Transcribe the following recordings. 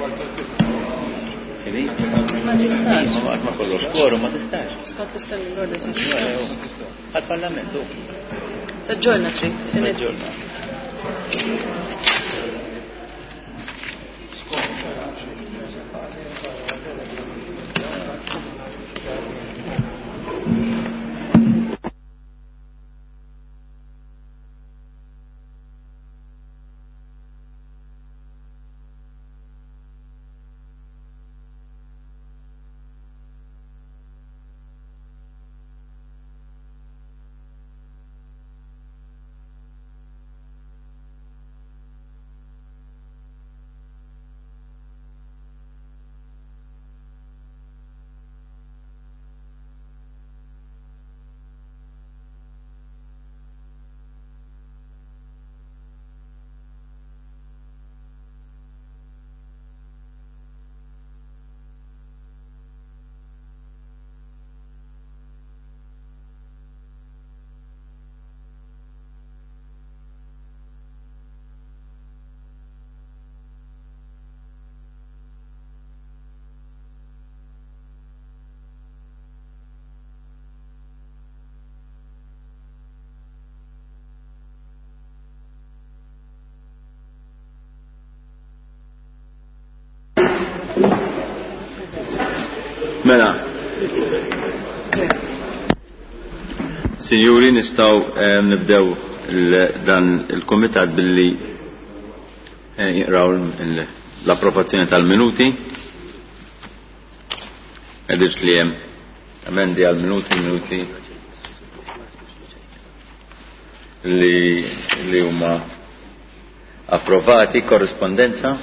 Ma tistax. Ma kollox koru ma tistax. Skont l-istenni l-ordni. Għal-parlamentu. Taġġorna trid, taġġorna. Mela, Sinjuri, nistaw nibdew dan il-komitat billi jaqraw l-approvazzjoni tal-minuti. Għediġ li jem amendi għal-minuti li huma approvati, korrespondenza.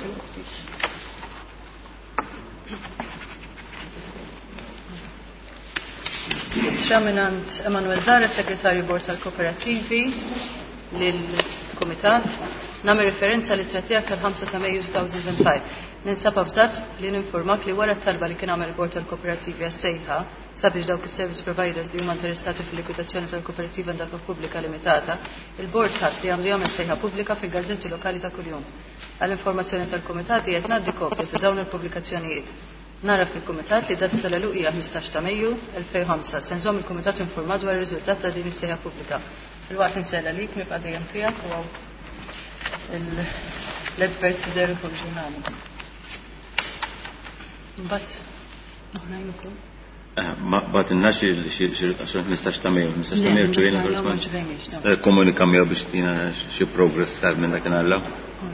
Minant Emanuel Zara, Segretarju Bord tal-Kooperativi, lill-Komitat, nagħmel referenza li trattijat tal-5 ta' Mejju 2005. Ninsab bżatt li ninformak li wara t-talba li kien għamel Bord tal-Kooperativi għas-sejħa sabiex dawk is-service providers li huma interessati fil-likwidazzjoni tal-Kooperativa Ndaffa Pubblika Limitata, il-Bord ħass li għandu jagħmel sejħa pubblika fil-gazzetti lokali ta' kuljum. Għall-informazzjoni tal-Komitati qed ngħaddi kopja ta' dawn il-pubblikazzjonijiet. Nara fil-Kumitat li data tal-eluqija 15 ta' Mejju 2005 se nżomm il-Kumitat informat dwar ir-riżultat ta' din is-sejħa pubblika. Il-waqt insella lik nibqa' dejjem tiegħek u l-adverts fidel fuq ġurnali. Imbagħad oħrajn ukoll. Ma tinnax il-15 ta' Mejju, 15 ta' Mejju ġejjin komunika miegħu biex tina xi progress sar minn dak inalla.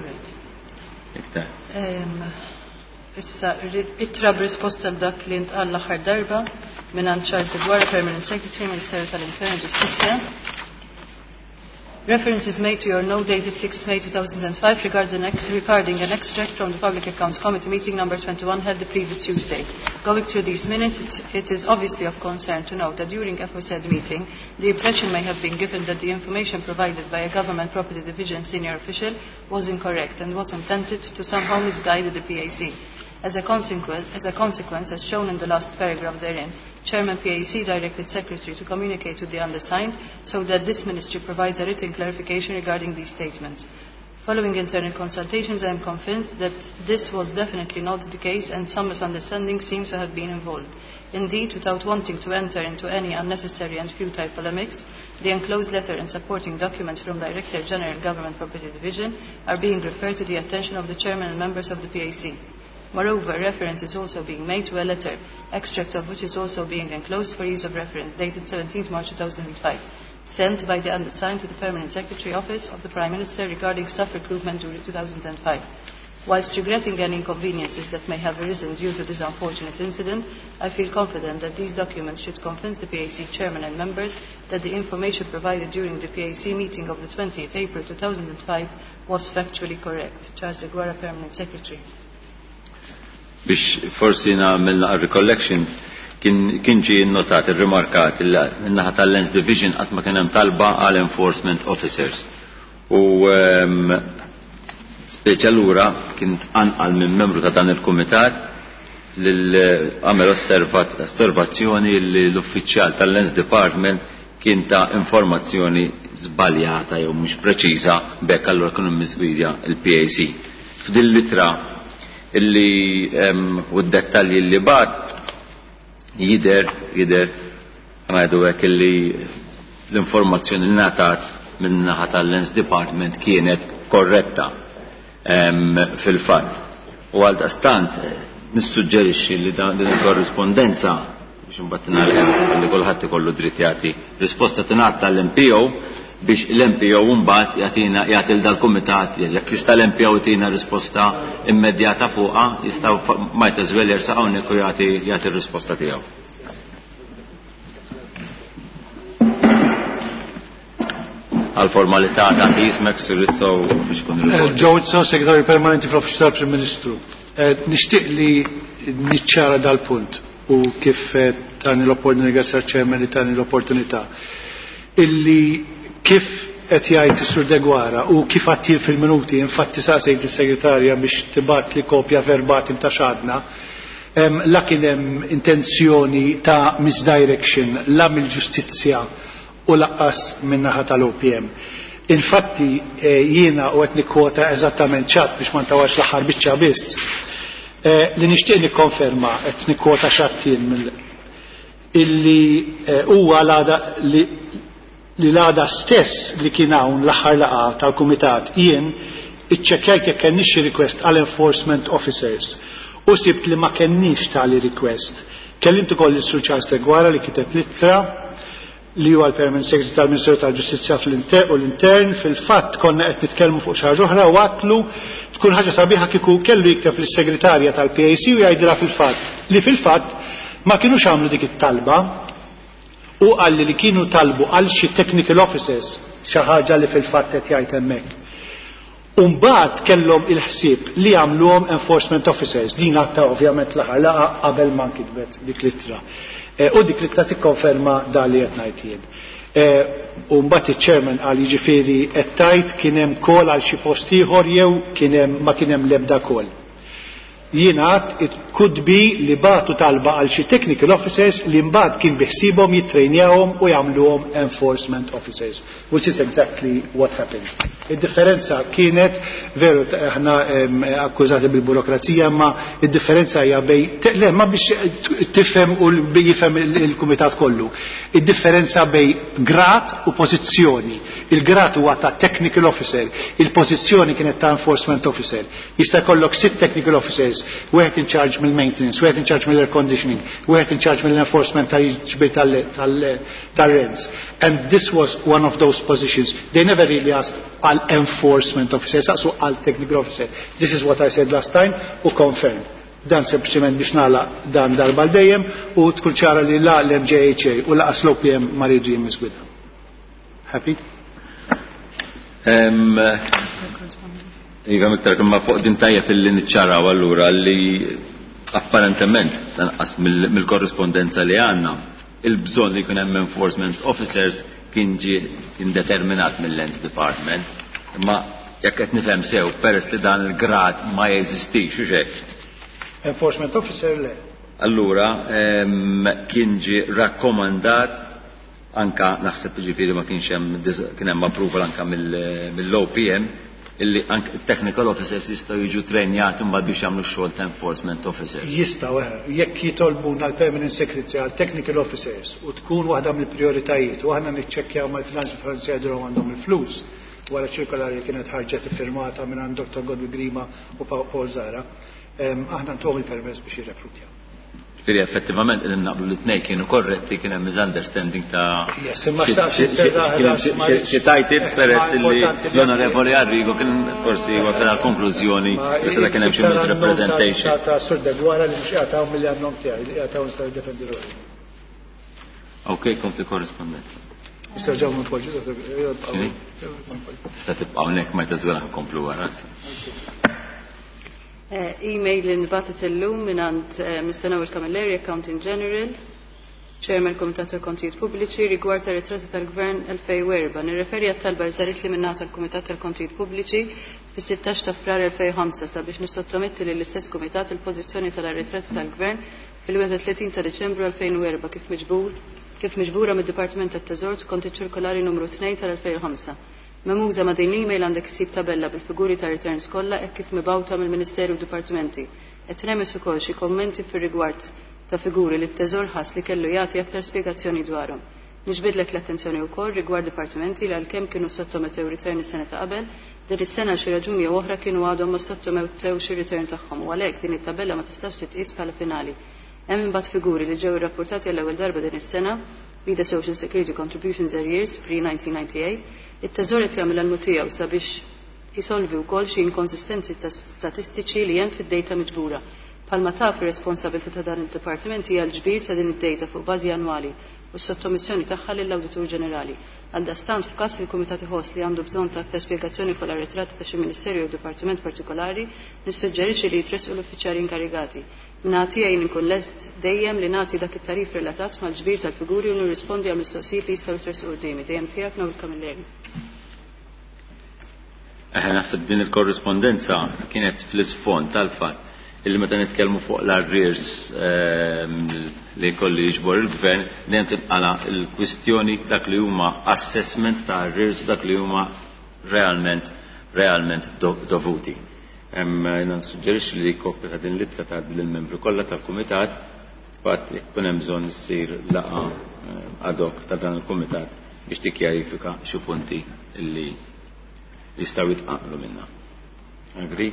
Issa, it-trab risposta dak li ntqal l-aħħar darba minn Charles Edward, Permanent Secretary, Ministeru tal-Intern Ġustizzja. Reference is made to your note dated 6 May 2005 regarding an extract from the Public Accounts Committee meeting number 21 held the previous Tuesday. Going through these minutes, it is obviously of concern to note that during aforesaid meeting, the impression may have been given that the information provided by a Government Property Division senior official was incorrect and was intended to somehow misguide the PAC. As a consequence, as shown in the last paragraph therein, Chairman PAC directed Secretary to communicate with the undersigned so that this Ministry provides a written clarification regarding these statements. Following internal consultations, I am convinced that this was definitely not the case and some misunderstanding seems to have been involved. Indeed, without wanting to enter into any unnecessary and futile polemics, the enclosed letter and supporting documents from Director General Government Property Division are being referred to the attention of the Chairman and members of the PAC. Moreover, reference is also being made to a letter, extract of which is also being enclosed for ease of reference, dated 17 March 2005, sent by the undersigned to the Permanent Secretary Office of the Prime Minister regarding staff recruitment during 2005. Whilst regretting any inconveniences that may have arisen due to this unfortunate incident, I feel confident that these documents should convince the PAC Chairman and members that the information provided during the PAC meeting of the 20th April 2005 was factually correct. Charles Reguara, Permanent Secretary. Biex forsi nagħmilna recollection kien ġie notat ir-rimarkat in-naħa tal-Lens Division qatt ma kien hemm talba għal enforcement officers. U speċi allura kien anqal minn membru ta' dan il-kumitat lil għamel osservazzjoni li l-uffiċjal tal-Lens Department kien ta' informazzjoni żbaljata jew mhux preċiża bekk allura kienu mmiswija il-PAC. F'din litra illi u d-dettalji li bat jider għamadu għek illi l-informazzjoni li natat minn naħa tal-Lens Department kienet korretta fil-fatt. U għal-dastant nissuġġerixxi li din il-korrispondenza biex imbagħad nagħlem li kulħadd ikollu dritt jagħti risposta tingħata tal-MPO biex l-MPO mbagħad jagħti l dal-kumitat jekk jista' l-MPO tina risposta immedjata fuqha jistgħu Might as well jersa' hawnhekk u jagħti r-risposta tiegħu. Għal-formalità ta' jismek Surrizzo biex kun Joe Izzo, Segretarju Permanenti fl-Uffiċċju tal-Prim Ministru. Nixtieq li niċċara dal-punt u kif tani l-opportunità ċermen li tani l-opportunità illi kif qed jgħid is-Sur Degwara u kif għattil fil-minuti infatti saqsejt is-Segretarja biex tibgħat li kopja verbatim ta' xadna la kien hemm intenzjoni ta' misdirection la mill-ġustizzja u laqqas min-naħa tal-OPM. Infatti jiena u qed nikkwota eżattament ċatt biex ma ntawax l-aħħar biċċa biss li nixtieq nikkonferma qed nikkwota xattin illi huwa li l-għada stess li kien hawn l-aħħar laqgħa tal-Kumitat jien iċċekkjajt jekk kenniex request għal enforcement officers u sibt li ma kenniex tali request. Kellimt ukoll is-Sur Charles Degwara li kiteb littra li huwa l-Permanent Secretary tal-Ministeru tal-Ġustizzja u l-Intern fil-fatt konna qed nitkellmu fuq xi ħaġa oħra u għatlu tkun ħaġa sabiħa kieku kellu jikteb lis-Segretarja tal-PAC u jgħidilha fil-fatt ma kienux għamlu dik it-talba u qalli li kienu talbu għal xi technical officers xi ħaġa li fil-fatt qed jgħid hemmhekk. U mbagħad kellhom il-ħsieb li jagħmluhom enforcement officers. Din għadta ovvjament l-aħħar laqgħa qabel ma nkitbet dik littra. U dik littra tikkonferma dan li qed ngħid jien. U mbagħad iċ-chairman qal jiġifieri qed tgħid kien hemm call għal xi post ieħor jew ma kien hemm l-ebda call. Jingħad it could be li bagħtu talba għal xi technical officers li mbagħad kien biħsibhom jittrejnjawhom u jagħmluhom enforcement officers, which is exactly what happened. Id-differenza kienet veru aħna akkużati bil-burokrazija ma id-differenza hija bej ma biex tifhem u jifhem il-kumitat kollu. Id-differenza bej grad u pożizzjoni. Il-grad huwa ta' technical officer, il-pożizzjoni kienet ta' enforcement officer. Jista' jkollok 6 technical officers, wieħed in charge mill-maintenance, wieħed in charge mill-air conditioning, wieħed in charge mill-enforcement tal-ġbir tal-rents. And this was one of those positions. They never really asked al enforcement officer, so al technical officer. This is what I said last time u confirmed. Dan sempliċement biex nagħlaq dan darba dejjem u tkun ċara li la l-MJHA u laqas l-OPM ma rridx jimmisgwidha. Happy? Iva miktar ma fuq din tajjeb illi niċċaraw allura li apparentement tanqas mill-korrispondenza li għandna il-bżonn li jkun hemm enforcement officers kien determinat mill-Lens Department. Imma jekk qed nifhem sew peress li dan il-grad ma jeżistix u hekk. Enforcement officer le. Allura kien ġie rakkomandat anka naħseb ġifieri ma kienx hemm kien hemm approval anka mill-OPM illi anke technical officers jistgħu jiġu trenjati mbagħad biex jagħmlu x-xogħol ta' enforcement officers. Jistgħu jekk jitolbuna l-Permanent Secretary għal technical officers u tkun waħda mill-prijoritajiet u aħna niċċekkjaw mal-Financial Finanzjadru għandhom il-flus wara ċirkolari li kienet ħarġet iffirmata minn għand Dr. Godwin Grima u Paul Zara, aħna ntuhom il-permess biex jirrekrutjaw. Ġifieri effettivament qed naqblu l-tnejn kienu korretti kien hemm misunderstanding ta' xi tajtiet peress li l-Onorevoli Arrigo kien forsi wasal għal konklużjoni li se kien hemm xi misrepresentation. Ta' Sur Degwara li mhux jagħtaw mill-għandhom tiegħi li jagħtaw nistgħu jiddefendi ruħi. Okej, kompli korrespondenza. Istaġġaw minn tpoġġi. Tista' tibqa' hawnhekk ma jtażgħu nkomplu wara. Email inbatet illum minant Mr. Noel Camilleri, Accounting General, Chairman Komitat tal-Kontijiet Pubbliċi rigward tar-ritratti tal-Gvern 2004. Nirreferi għat-talba żaret li minnata tal-Kumitat tal-Kontijiet Pubbliċi fis-16 ta' frar 2005 sabiex nissottometti lill-istess Kumitat il-pożizzjoni tal-ritratti tal-Gvern fil-31 ta' Deċembru 2004 kif miġbura mid-Dipartiment tat-Teżor skont iċ-ċirkolari numru 2 tal-2005. Memuża ma' din l-email għandek isib tabella bil-figuri ta' returns kollha hekk kif mibgħuta mill-Ministeru u Dipartimenti. Qed remes ukoll xi kommenti fir-rigward ta' figuri li t-teżor ħass li kellu jagħti aktar spjegazzjoni dwarhom. Niġbidlek l-attenzjoni wkoll rigward dipartimenti li għalkemm kienu sottometew return is-sena ta' qabel, din is-sena xi raġuni jew oħra kienu għadhom ma sottometew xi return tagħhom u għalhekk din it-tabella ma tistax titqis bħala finali. Hemm imbagħad figuri li ġew irrappurtati għall-ewwel darba din is-sena bida Social Security Contributions Arrears pre-1998, it-teżor qed jagħmel għall tiegħu sabiex jisolvi wkoll xi inkonsistenzi statistiċi li hemm fid-dejta miġbura. Palma taf ir-responsabilità ta' dan id-dipartiment hija l-ġbir ta' din id-dejta fuq bażi annwali u s-sottomissjoni tagħha lill-Awditur Ġenerali. Għaldastant f'każ li l-Kumitat iħoss li għandu bżonn ta' aktar spjegazzjoni fuq l-arretratti ta' xi Ministerju jew Dipartiment partikolari, nissuġġerixxi li jitresqu l-uffiċjali inkarigati. Nagħti jgħin inkun lest dejjem li nagħti dak it-tarif relatat mal-ġbir tal-figuri u nirrispondi għal mistoqsijiet li jistgħu jitresqu qudiemi. Dejjem tiegħek Nawel Kamilleri. Naħseb din il-korrispondenza kienet fl-isfond tal-fatt illi meta nitkellmu fuq l-arrears li kolli jiġbor il-gvern dejjem tibqala l-kwistjoni dak li huma assessment ta' arrears dak li huma realment dovuti. Nassuġġerixxi li koppja ta' din l-ittra ta' lill-membri kollha tal-kumitat fatt jkun hemm bżonn issir laqgħa ad hoc ta' dan il-kumitat biex tikkjarifika xi punti li jistgħu jitqaqlu minnha. Agri?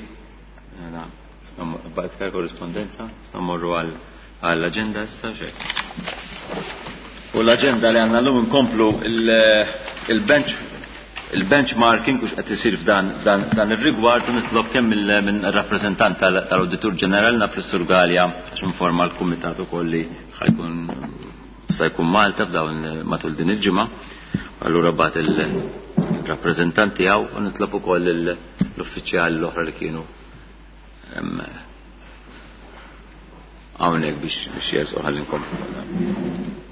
Iktar korrispondenza, stammorru għall-agenda issa xejn. U l-agenda li għandna llum inkomplu il-benchmarking u x'qed isir f'dan ir-rigward u nitlob kemm minn rappreżentant tal-Awditur Ġenerali Nafr Galja biex informa l-Kumitat ukoll li se jkun Malta f'dawn matul din il-ġimgħa. Allura bagħad il-rappreżentanti hawn u nitlob ukoll l-uffiċjali l-oħra li kienu hawnhekk biex jersqu ħalli nkomplu.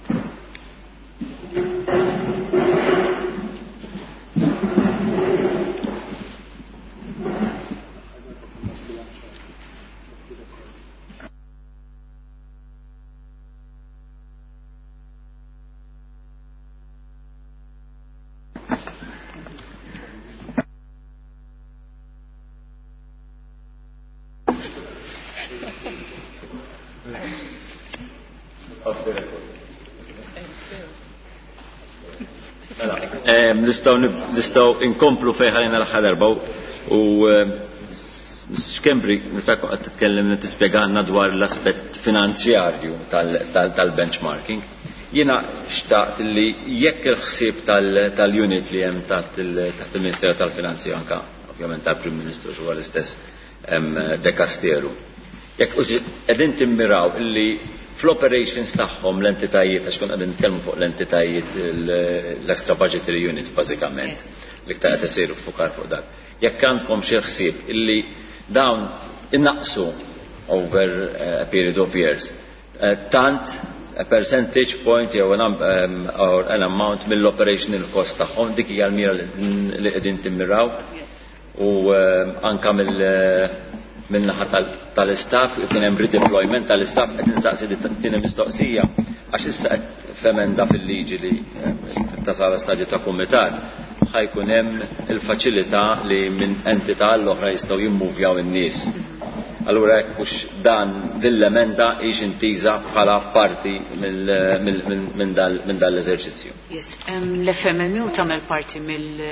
Nistgħu inkomplu fejn ħalina l-aħħar darba u x'Kembri nistgħu qed titkellem tispjegana dwar l-aspett finanzjarju tal-benchmarking. Jiena xtaqt li jekk il-ħsieb tal-unit li hemm taħt il-Ministeru tal-Finanzi anke ovvjament tal-Prim Ministru huwa l-istess De Casteru. Jekk qegħdin timmiraw illi fl-operations tagħhom l-entitajiet għax kun qegħdin nitkellmu fuq l-entitajiet l-extra budgetary units bażikament li ktar qed isiru fukar fuq dak. Jekk għandkom xi ħsieb illi dawn innaqsu over a period of years tant a percentage point jew an amount mill-operational cost tagħhom dik hija l-mira li qegħdin timmiraw u anke minnaħa tal-istaff, kien hemm redeployment tal-istaff qed insaqsi din mistoqsija għax issa qed femenda fil-liġi li tasal stadju ta' kumitat ħajkun hemm il-faċilità li minn entità l-oħra jistgħu jimmuvjaw in-nies. Allura hekk hux dan din l-emenda hix intiża bħala parti minn dan l-eżerċizzju. Yes, l-FMMU tagħmel parti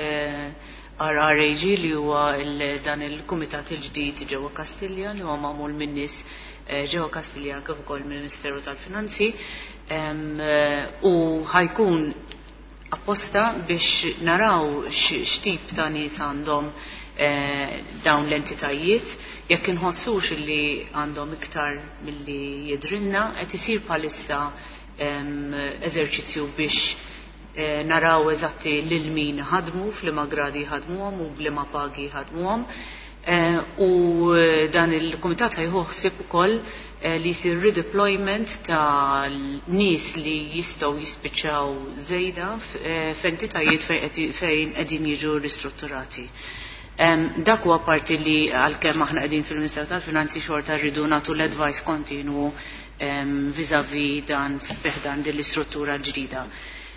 RRAG li huwa dan il-Kumitat il-ġdid ġewwa Kastilja li huwa magħmul min nies ġewwa Kastilja kif ukoll mill-Ministeru tal-Finanzi u ħajkun apposta biex naraw x'tip ta' nies għandhom dawn l-entitajiet jekk inħossux li għandhom iktar milli jidrilna qed isir bħalissa eżerċizzju biex naraw eżatti lil min ħadmu f'liema gradi ħadmuhom u b'liema pagi ħadmuhom u dan il-kumitat ħajħossib ukoll li jsir redeployment ta' nies li jistgħu jispiċċaw żejda f'entitajiet fejn qegħdin jiġu ristrutturati. Dak huwa parti li għalkemm aħna qegħdin fil-Ministeru tal-Finanzi xorta rridu nagħtu l-advice kontinwu vis-à-vis dan fih dan din l-istruttura ġdida.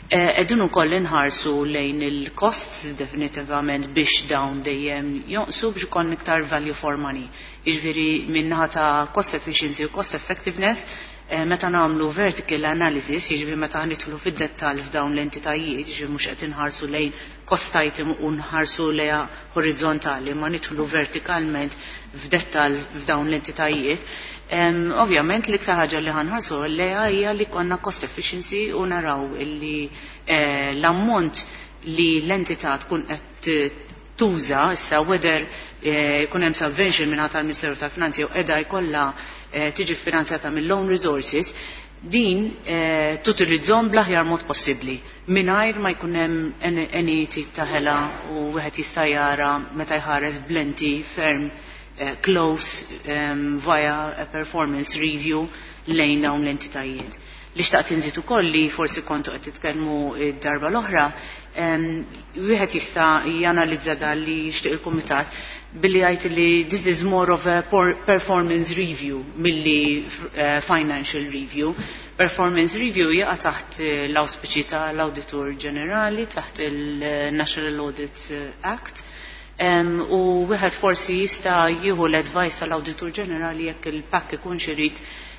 Qegħdin ukoll inħarsu lejn il-costs definitivament biex dawn dejjem jonqsu biex ikun iktar value for money. Jiġifieri minnaħa ta' cost efficiency u cost effectiveness meta nagħmlu vertical analysis, jiġifieri meta nidħlu fid-dettall f'dawn l-entitajiet, jiġifieri mhux qed inħarsu lejn cost item u nħarsu lejha horizontali, ma nidħlu vertikalment f'dettall f'dawn l-entitajiet. Ovvjament l-iktar ħaġa li ħanħarsu lejha hija li konna cost efficiency u naraw illi l-ammont li l-entità tkun qed tuża issa whether jkun hemm subvention minn tal-Ministeru tal-Finanzi jew qiegħda jkollha tiġi finanzjata mill-own resources, din tutilizzhom bl-aħjar mod possibbli mingħajr ma jkun hemm any tip ta' ħela u wieħed jista' jara meta jħares blenti ferm close via a performance review lejn dawn l-entitajiet. Li xtaqt inżid ukoll li forsi kontu qed titkellmu d-darba l-oħra, wieħed jista' janalizza dan li jixtieq il-Kumitat billi jgħid li this is more of a performance review milli financial review. Performance review jaqa' taħt l-auspiċi tal-Awditur Ġenerali taħt il-National Audit Act. U wieħed forsi jista' jieħu l-advice tal-Awditur Ġenerali jekk il-pakk ikun xirid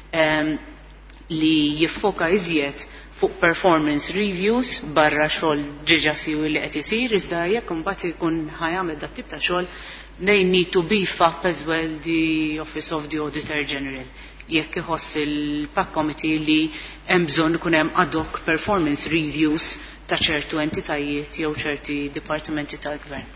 li jiffoka iżjed fuq performance reviews barra xogħol ġiġa siwi li qed isir, iżda jekk imbagħad ikun ħajjagħmel dat tip ta' xogħol they need to beef up as well the Office of the Auditor General. Jekk iħoss il-PAC Committee li hemm bżonn ikun hemm ad hoc performance reviews ta' ċertu entitajiet jew ċerti dipartimenti tal-Gvern.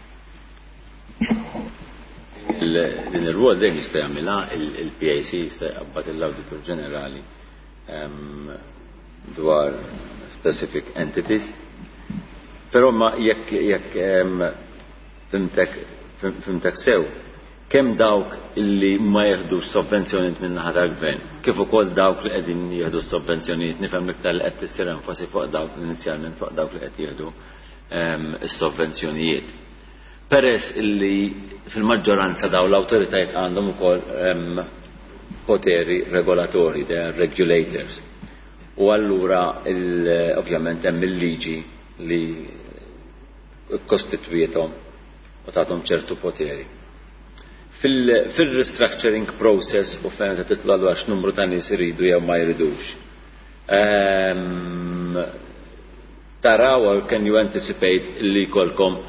Din ir-rwol dejjem jista' jagħmilha il-PAC jista' jqabbad l-Awditur Ġenerali dwar specific entities. Però ma jekk fimtek sew, kemm dawk illi ma jieħdu s-sovvenzjonijiet minn naħa tal-Gvern, kif ukoll dawk li qegħdin jieħdu s-sovvenzjonijiet, nifhem l-iktar li qed tissir enfasi fuq dawk inizjalment fuq dawk li qed jieħdu s-sovvenzjonijiet. Peress illi fil-maġġoranza daw l-awtoritajiet għandhom ukoll poteri regolatori, they are regulators. U allura ovvjament hemm il-liġi li kostitwietom u tagħhom ċertu poteri. Fil-restructuring process u fejn qed titlalu għax numru ta' nies iridu jew ma jridux. Taraw or can you anticipate li jkollkom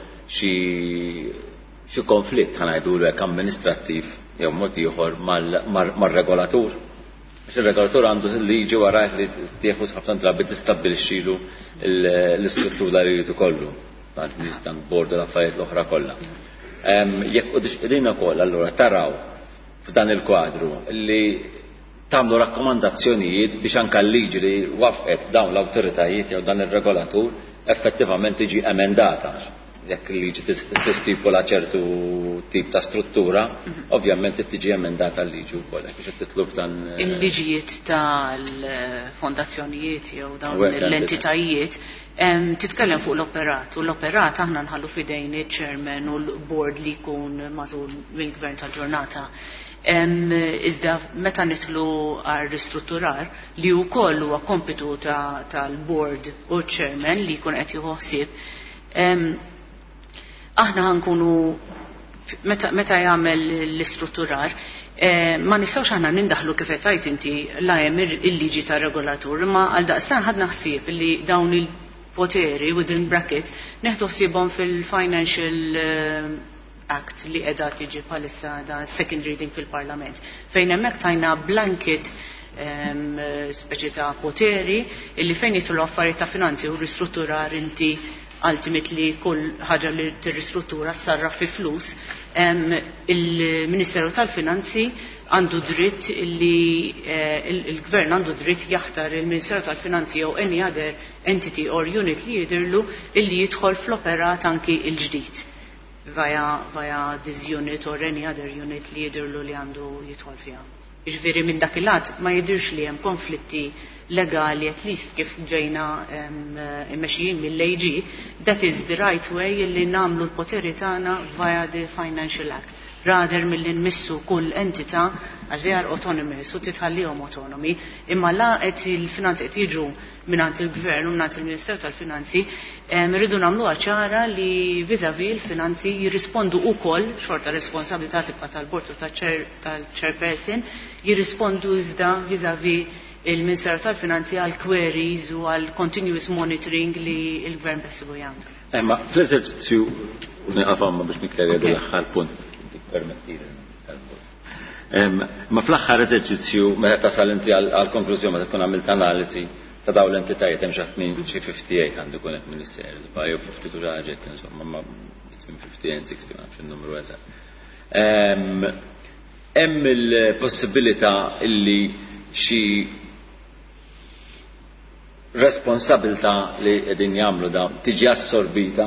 xi konflitt ħanajdulu hekk amministrattiv jew mod ieħor mar-regolatur. Għax ir-regolatur għandu liġi wara li tieħu ħafna drabi tistabbilixxilu l-istruttura li jrid ikollu. Dan bord l-affarijiet l-oħra kollha. Jekk qegħdin ukoll allura taraw f'dan il-kwadru li tagħmlu rakkomandazzjonijiet biex anke l-liġi li wafqet dawn l-awtoritajiet jew dan ir-regolatur effettivament tiġi emendata. Jekk il-liġi tistipula ċertu tip ta' struttura, ovvjament tiġi emendata l-liġi wkoll biex titlu f'dan il-liġijiet tal-fondazzjonijiet jew dawn l-entitajiet titkellem fuq l-operat u l-operat aħna nħallu f'idejn iċ-chairman u l-board li jkun magħżul mill-gvern tal-ġurnata. Iżda meta nidħlu għal ristrutturar li wkoll huwa kompitu tal-board u ċ-chairman li jkun qed jieħu ħsieb, aħna ħankunu meta jagħmel l-istrutturar ma nistgħux aħna nindaħlu kif qed tgħid inti la hemm il-liġi tar-regolatur, imma għal daqstan ħadna ħsieb li dawn il-poteri within bracket neħdu ħsiebhom fil-Financial Act li qiegħda tiġi bħalissa da second reading fil-Parlament fejn hemmhekk tajna blanket speċi ta' poteri illi fejn jidħlu affarijiet ta' finanzi u ristrutturar inti ultimately kull ħaġa li tirristruttura sarraf fi flus, il-Ministeru tal-Finanzi għandu dritt li il-Gvern għandu dritt jaħtar il-Ministeru tal-Finanzi jew any other entity or unit li jidirlu illi jidħol fl-operat anki il-ġdid via this unit or any other unit li jidirlu li għandu jidħol fiha. Iġveri minn dak il-lat ma jidirx li hemm konflitti legali at least kif ġejna immexjin mill-AG, that is the right way li namlu l-poteri tagħna via the Financial Act. rather mill nmissu kull entità għax they are autonomous u titħallihom autonomy, imma la qed il-finanzi qed jiġu mingħand il-Gvern u mingħand il-Ministeru tal-Finanzi rridu nagħmluha ċara li vis-à-vis il-finanzi jirrispondu wkoll xorta responsabilità tibqa' tal-Bord u tal-Chairperson jirrispondu iżda vis-à-vis il-Ministeru tal-Finanzi għal queries u għal continuous monitoring li il-Gvern bessibu jagħmlu. Ma fl-eżerċizzju naqafam biex niktarja l-aħħar punt permettili. Ma fl-aħħar eżerċizzju meta tasal inti għall-konklużjoni meta tkun għamilt analiżi ta' dawn l-entitajiet hemm xi 58 għandu jkun hekk Ministeru, jew 52 ġaġek insomma ma 58 60 nafx in-numru eżatt. Hemm il-possibilità illi xi responsabilità li qegħdin jagħmlu dawn tiġi assorbita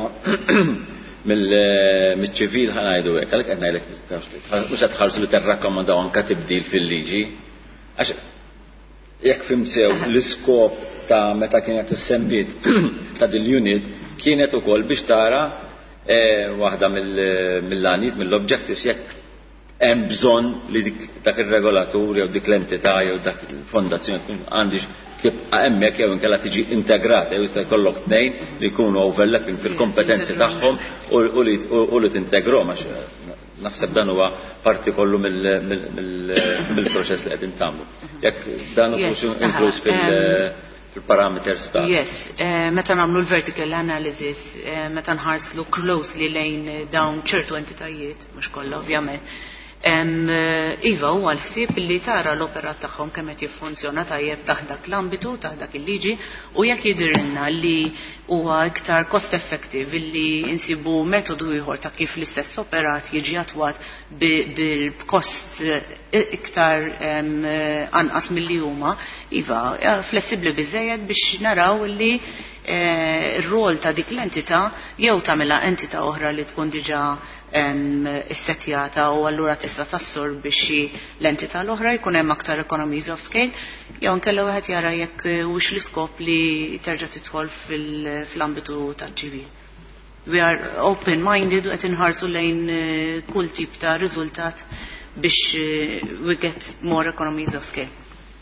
mill-ċivil ħanajdu hekk, għalhekk qed ngħidlek tistax mhux qed tħarsu li terrakkomandaw anke tibdil fil-liġi. Għax jekk fim sew l-iskop ta' meta kienet issemmit ta' din unit kienet ukoll biex tara waħda mill-għanijiet mill-objectives jekk hemm bżonn li dak ir-regolatur jew dik l-entità jew dak il-fondazzjoni tkun għandix tibqa' hemmhekk jew inkella tiġi integrata jew jista' jkollok tnejn li jkunu overlapping fil-kompetenzi tagħhom u li tintegrom għax naħseb dan huwa parti kollu mill-proċess li qegħdin tagħmlu. Jekk dan mhux inkluż fil-parameters ta' Yes, meta nagħmlu l-vertical analysis, meta nħarslu closely lejn dawn ċertu entitajiet, mhux kollha ovvjament. Iva huwa l-ħsieb li tara l-operat tagħhom kemm qed jiffunzjona tajjeb taħt dak l-ambitu taħt dak il-liġi u jekk jidhirlna li huwa iktar cost effective illi insibu metodu ieħor ta' kif l-istess operat jiġi attwat bil-kost iktar anqas milli huma, iva flessibbli biżejjed biex naraw li ir-rol ta' dik l-entità jew tagħmilha entità oħra li tkun diġà is-setjata u allura tista' tassor biex l-entità l-oħra jkun hemm aktar economies of scale jew nkella wieħed jara jekk hux l-iskop li terġa' tidħol fl-ambitu tal-ċivil. We are open-minded u qed inħarsu lejn kull tip ta' riżultat biex we get more economies of scale.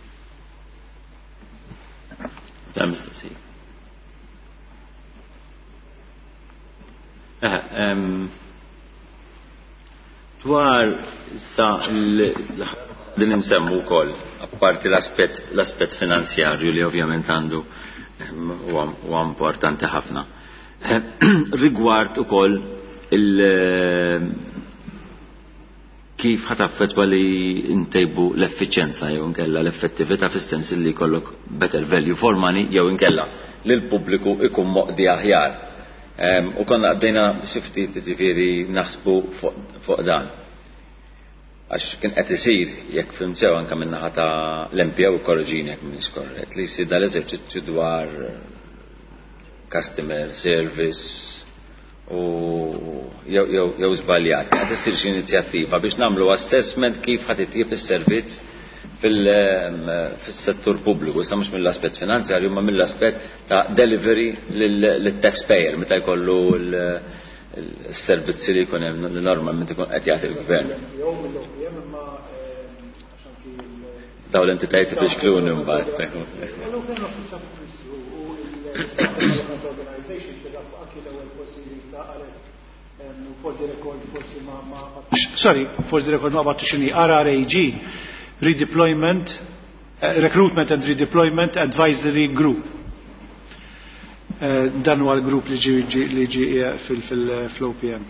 Dwar sa din insemmu wkoll apparti l-aspett finanzjarju li ovvjament għandu huwa importanti ħafna. Rigward ukoll kif ħataffetwa li ntejbu l-effiċenza jew inkella l-effettività fis-sens li jkollok better value for money jew inkella li l-pubbliku ikun moqdi aħjar. U konna għaddejna xi ftit ġifieri naħsbu fuq dan. Għax kien qed isir jekk fimsew anke min-naħa ta' l-MPO korreġini jekk m'iniex korrett li jsir dal-eżerċizzju dwar customer service u jew żbaljat. Kien qed isir xi inizjattiva biex nagħmlu assessment kif ħadd itjieb is-servizz fil-settur pubbliku, issa mhux mill-aspett finanzjarju ma mill-aspett ta' delivery lit-taxpayer meta jkollu l-servizzi li jkun hemm normalment ikun qed jagħti l-gvern. Dawn l-entitajiet tixkluni mbagħad. Sorry, for the record ma battu xini RRAG, Redeployment, Recruitment and Redeployment Advisory Group. Dan huwa l-grupp li ġi fil-OPM.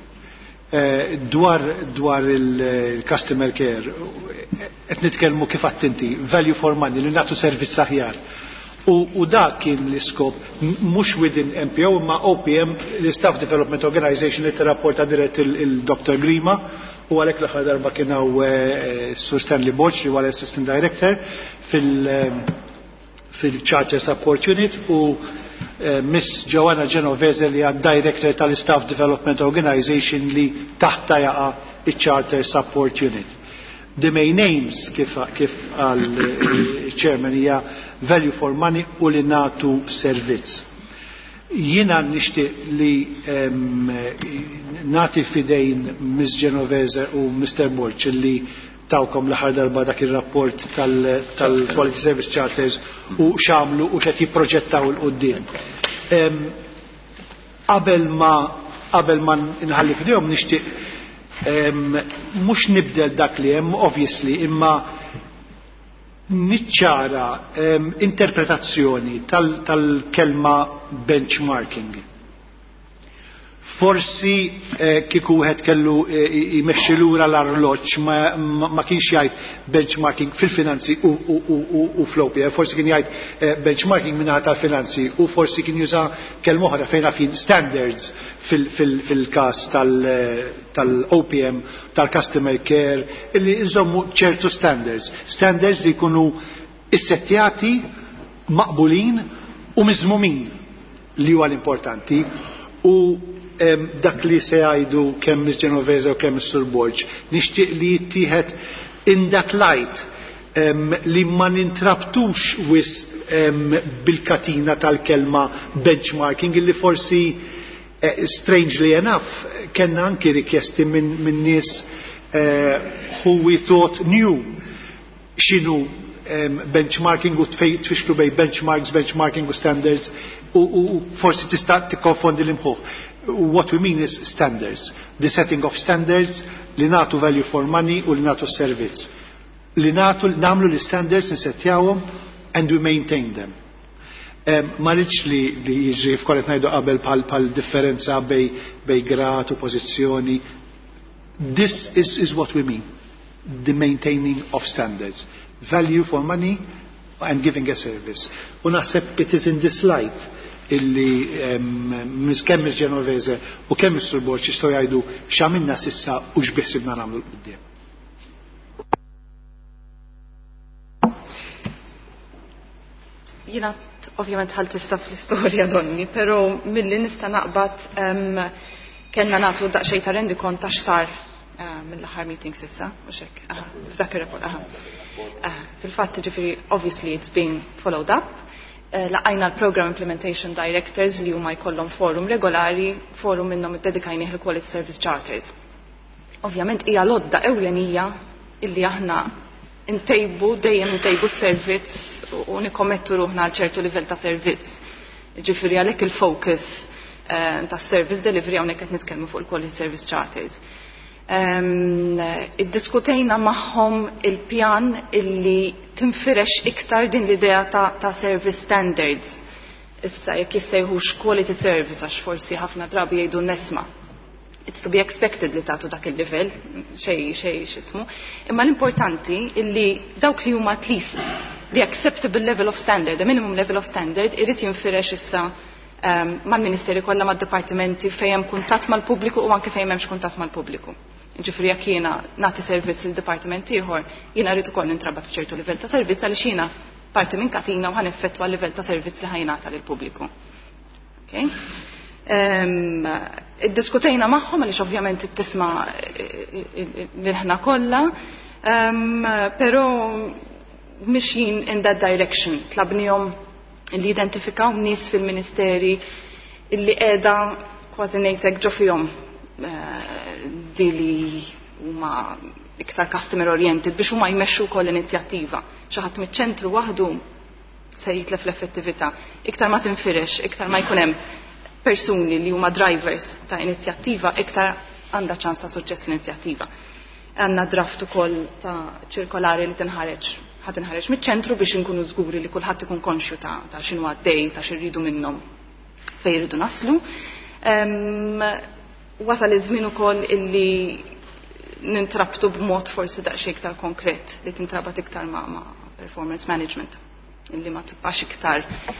Dwar il-customer care, qed nitkellmu kif attinti, value for money, li nagħtu servizz aħjar. U dak kien l-iskop mhux within MPO ma OPM, l-Staff Development Organization li tirrapporta dirett il-Dr. Grima u għalhekk l-aħħar darba kien hawn Sur Stanley Borch li huwa l-Assistant Director fil-Charter Support Unit u Miss Joanna Genovese li għad Director tal-Staff Development Organization li taħta jaqa il-Charter Support Unit. The main aims kif għal chairman hija value for money u li nagħtu servizz. Jiena nixtieq li nagħti fidejn Ms. Genovese u Mr. Borch li tawkom l-aħħar darba dak ir-rapport tal-Quality Service Charters u xamlu u qed jipproġettaw il-qudiem. Qabel ma nħalli fidejhom nixtieq mhux nibdel dak li hemm obviously imma niċċara interpretazzjoni tal-kelma benchmarking. Forsi kieku wieħed kellu jmexxi lura l-arloġġ ma kienx jgħid benchmarking fil-finanzi u fl-OPM, forsi kien jgħid benchmarking mingħata tal-finanzi u forsi kien juża kelma oħra fejn fin standards fil-każ tal-OPM, tal-customer care, illi jżommu ċertu standards li jkunu issettjati, maqbulin u miżmumin li huwa l-importanti u dak li se jgħidu kemm Ms. Genovese u kemm Mr. Borch nixtieq li jittieħed in that light li ma nintrabtux wis bil-katina tal-kelma benchmarking illi forsi strangely enough kellna anki rikjesti minn nies who we thought knew x'inhu benchmarking u tfixklu bej benchmarking u standards u forsi tista' tikkonfondi l-imħuħ. What we mean is standards, the setting of standards li nagħtu value for money u li nagħtu servizz. Li nagħmlu l-standards nisettjawhom and we maintain them. Ma rridx li jiġri f'kollet ngħidu qabel bħal differenza bej grad u pożizzjoni. This is what we mean, the maintaining of standards. Value for money and giving a service. U naħseb it is in this light illi kemm Ms. Genovese u kemm Mr. Borch jistgħu jgħidu x'għamilna s'issa u x'biħsibna nagħmlu l-qudiem. Jiena ovvjament ħalt issa fl-istorja donni, però milli nista' naqbad kellna nagħtu daqsxejn ta' rendi kont għax sar mill-aħħar meetings issa u xek. F'dak ir-report. Fil-fatt ġifieri obviously it's being followed up. Laqajna l-Program Implementation Directors li huma jkollhom forum regolari, forum minnhom iddedikajnih il-Quality Service Charters. Ovvjament hija lodda ewlenija illi aħna dejjem intejbu s-servizz u nikkommettu ruħna għal ċertu livell ta' servizz. Ġifieri għalhekk il-focus tas-service delivery hawnhekk qed nitkellmu fuq il-Quality Service Charters. Iddiskutejna magħhom il-pjan illi tinfirex iktar din l-idea ta' service standards. Issa jekk jissejħux quality service għax forsi ħafna drabi jgħidu nesma. It's to be expected li tagħtu dak il-livell, xejn x'ismu. Imma l-importanti illi dawk li huma at least the acceptable level of standard, the minimum level of standard, irid jinfirex issa mal-Ministeri kollha mad-dipartimenti fejn hemm kuntatt mal-pubbliku u anke fejn m'hemmx kuntatt mal-pubbliku. Ġifieri jekk jiena nagħti servizz il dipartiment ieħor, jiena rrid ukoll nintrabat f'ċertu livell ta' servizz għaliex jiena parti minn katina u ħaneffettwa l-livell ta' servizz li ħajnata lill-pubbliku. Okay? Iddiskutejna magħhom għaliex ovvjament tisma' lilħna kollha, però mixjin in that direction. Tlabnihom li identifikaw nies fil-Ministeri illi qiegħda kważi ngħidlek ġo fihom di li huma iktar customer oriented biex huma jmexxu wkoll inizjattiva. Xi ħadd miċ-ċentru waħdu se jitlef l-effettività. Iktar ma tinfirex, iktar ma jkun hemm persuni li huma drivers ta' inizjattiva, iktar għandha ċans ta' suċċess l-inizjattiva. Għandna draft ukoll ta' ċirkolari li ħatinħareġ miċ-ċentru biex inkunu żguri li kulħadd ikun konxju ta' x'inhu għaddej, ta' x'irridu minnhom fejn jridu naslu. Wasal iż-żmien ukoll illi nintrabtu b'mod forsi daqsxejn iktar konkret li tintrabat iktar ma' performance management illi ma tibqax iktar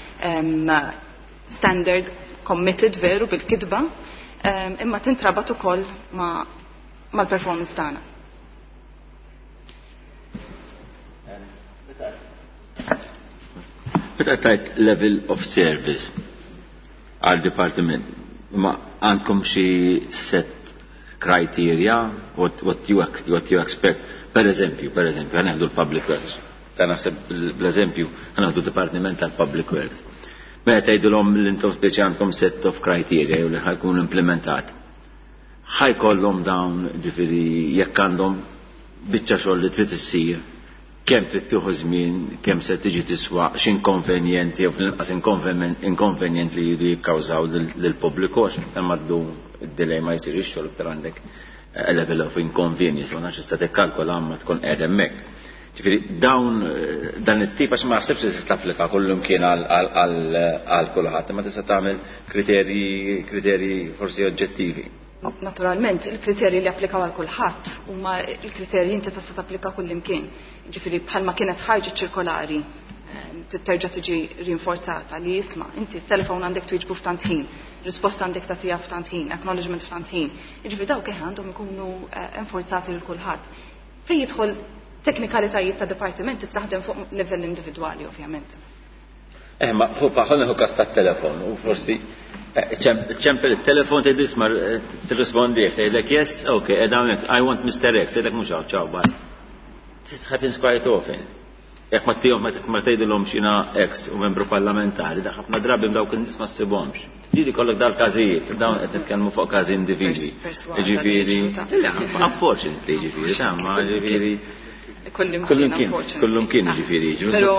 standard committed veru bil-kitba imma tintrabat ukoll mal-performance tagħna. Meta tajt level of service għal department, ma għandkom xi set criteria what you expect. Per eżempju, għanħdu l-Public Works. Ta' naħseb bl-eżempju għanħdu Department tal-Public Works. Meta tgħidulhom li intom speċi għandkom set of criteria u li ħajkun implementat. Ħajkollhom dawn ġifieri jekk għandhom biċċa xogħol li trid issir, kemm trid tieħu żmien, kemm se tiġi tiswa, x'inkonvenjenti jew fl-inqas inkonvenjent li jridu jikkawżaw lill-pubbliku għax hemm għaddu id-delay ma jsir ix-xogħol iktar għandek level of inconvenience u nax tista' tikkalkola ma tkun qiegħed hemmhekk. Ġifieri dan it-tip għax ma naħsibx li tista' applika kullumkien għal kulħadd, imma tista' tagħmel kriterji forsi oġġettivi. Naturalment, il-kriterji li applikaw għal kulħadd huma il-kriterji inti tista' tapplika kullimkien. Ġifieri bħalma kienet ħarġet ċirkolari terġa' tiġi rinforzata li jisma' inti t-telefon għandek twieġbu f'tant ħin, risposta għandek tagħtiha f'tant ħin, acknowledgement f'tant ħin. Ġifieri dawk għandhom ikunu enforzati lil kulħadd. Fejn jidħol teknikalitajiet ta' dipartimenti taħdem fuq livell individwali ovvjament. Ma fuq ħolneħu każ tat-telefon u forsi ċempel il-telefon t-dismar t-rispondi tgħidlek yes, okay, hawnhekk I want Mr. X, tgħidlek mhux hawn ċaw bye. This happens quite often. Jekk ma tgħidilhom x'ina X u membru parlamentari, da ħafna drabi dawk in-nies ma ssibhomx. Jiġi kollok dal-każijiet, dawn qed nitkellmu fuq każi individwi. Jiġifieri, unfortunately jiġifieri, ma jiġifieri kullum kien jiġifieri. Però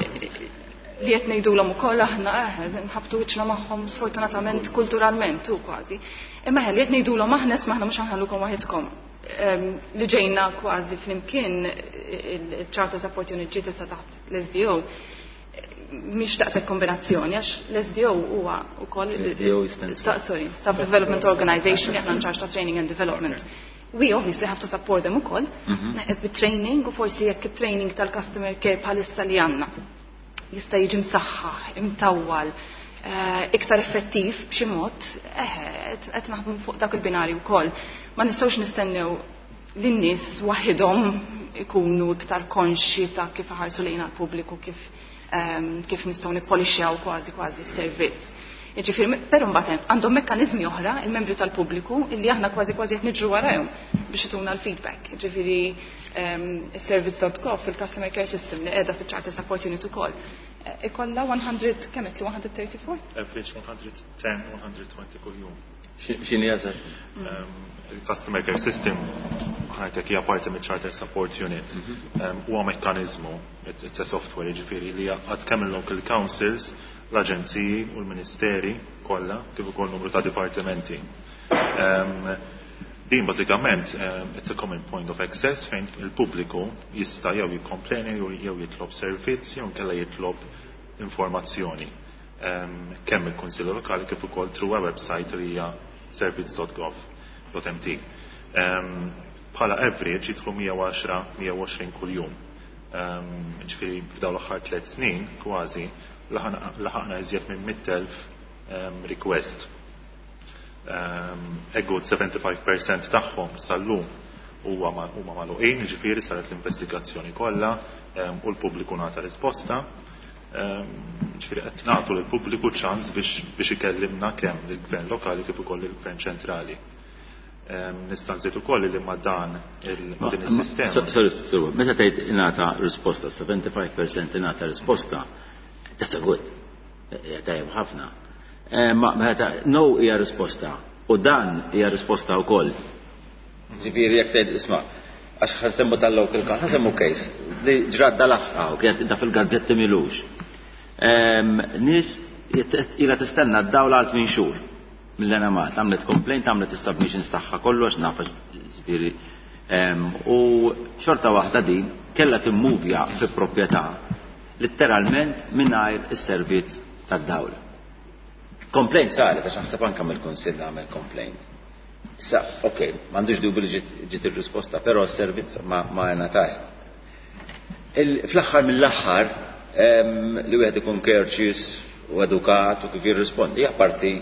li qed ngħidulhom ukoll aħna nħabtu wiċċna magħhom sfortunatament kulturalment u kważi. Imma li qed ngħidulhom aħna ismaħna mhux ħanħallukom waħedkom. Li ġejna kważi flimkien il-Charters Opportunity sa taħt l-SDO mhix daqshekk kombinazzjoni għax l-SDO huwa wkoll Staff Development Organization aħna in charge ta' training and development. We obviously have to support them ukoll bit-training u forsi jekk it-training tal-customer care bħalissa li għandna jista' jiġi msaħħaħ, imtawwal, iktar effettiv b'xi mod, qed naħdmu fuq dak il-binari wkoll. Ma nistgħux nistennew li n-nies waħedhom ikunu iktar konxji ta' kif ħarsu lejna l-pubbliku kif nistgħu nippolixxjaw kważi servizz. Jiġifieri, però mbagħad għandhom mekkaniżmi oħra il-membri tal-pubbliku illi aħna kważi qed niġru warahom biex ituna l-feedback. Jiġifieri service.gov fil-Customer Care System li qiegħda fiċ-Charters Opportunity ukoll ikollha 100 kemm qed li 134? Average 110, 120 kull jum. X'inhi eżatt? Il-Customer Care System ħajtek hija parti mill-Charter Support Unit. Huwa mekkaniżmu, it's a software jiġifieri li għad kemm il-local councils, l-aġenziji u l-ministeri kollha kif ukoll numru ta' dipartimenti. Din bażikament it's a common point of access fejn il-pubbliku jista' jew jikkompleni jew jitlob servizz jew kellha jitlob informazzjoni. Kemm il-Kunsill Lokali kif ukoll through a website li hija service.gov.mt. Bħala average jidħlu 110-120 kuljum. Ġifieri f'dawn l-aħħar 3 snin kważi laħaqna iżjed minn 100,000 request. A good 75% tagħhom sal-lum huma magħluqin, ġifieri saret l-investigazzjoni kollha u l-pubbliku nagħta risposta. Ġifieri qed nagħtu lill-pubbliku ċans biex ikellimna kemm lill-Gvern lokali kif ukoll il-Gvern ċentrali. Nista' nżid ukoll li ma' dan din is-sistema. Sorry, meta tgħid ingħata risposta, 75% ingħata risposta, that's a good. Tajjeb ħafna. Ma meta no hija risposta u dan hija risposta wkoll. Ġifieri jekk tgħid isma' għax ħasemmu tal-local council, ħasemmu case li ġrad dal-aħħa kien da fil-gazzetti milux. Nies ilha tistenna d-dawl għal 8 xhur mill-enamat, għamlet complaint, għamlet is-submissions tagħha kollox nafa ġifieri. U xorta waħda din kellha timmuvja fi proprjetà letteralment mingħajr is-servizz tad-dawl. Complaint saret għax naħseb anke mill-Kunsill għamel complaint. Issa, okej, m'għandux dubju li ġiet ir-risposta, però s-servizz ma ngħatax. Fl-aħħar mill-aħħar li wieħed ikun courteous u edukat u kif jirrispondi hija parti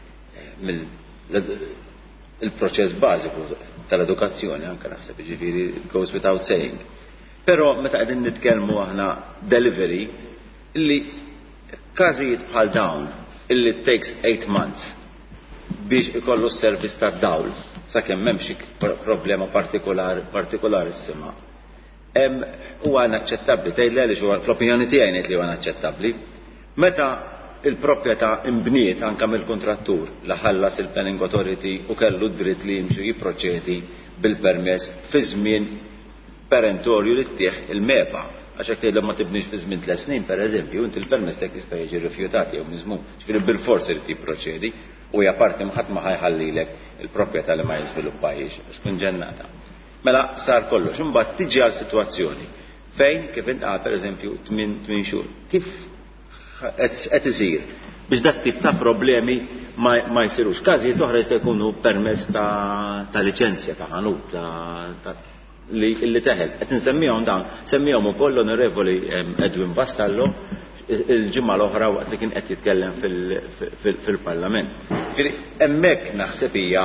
mill-proċess bażiku tal-edukazzjoni anke naħseb jiġifieri goes without saying. Però meta qegħdin nitkellmu aħna delivery illi każijiet bħal dawn illi takes 8 months biex ikollu s-servizz tad-dawl sakemm hemm xi problema partikolarissima. Huwa inaċċettabbli, tgħidli għaliex huwa fl-opinjoni tiegħi ngħid li huwa inaċċettabbli. Meta il-proprjetà imbniet anke mill-kontrattur li ħallas il-Planning Authority u kellu d-dritt li jimxi jipproċedi bil-permess fi żmien perentorju li ttieħ il-MEPA. Għax hekk tgħidlek ma tibniex fi żmien 3 snin pereżempju, inti il-permess tek jista' jiġi rifjutat jew miżmum. Ġifieri bil-fors irid jipproċedi u hija parti ħadd ma ħajħallilek il-proprjetà li ma jiżviluppajx biex tkun ġennata. Mela sar kollox, imbagħad tiġi għal sitwazzjoni fejn kif intqal pereżempju 8 xhur. Kif qed isir biex dak tip ta' problemi ma jsirux. Każijiet oħra jista' jkunu permess ta' liċenzja ta' ħanut li teħel. Qed insemmihom dan, semmihom ukoll l-Onorevoli Edwin Vassallo il-ġimgħa l-oħra waqt li kien qed jitkellem fil-Parlament. Hemmhekk naħseb hija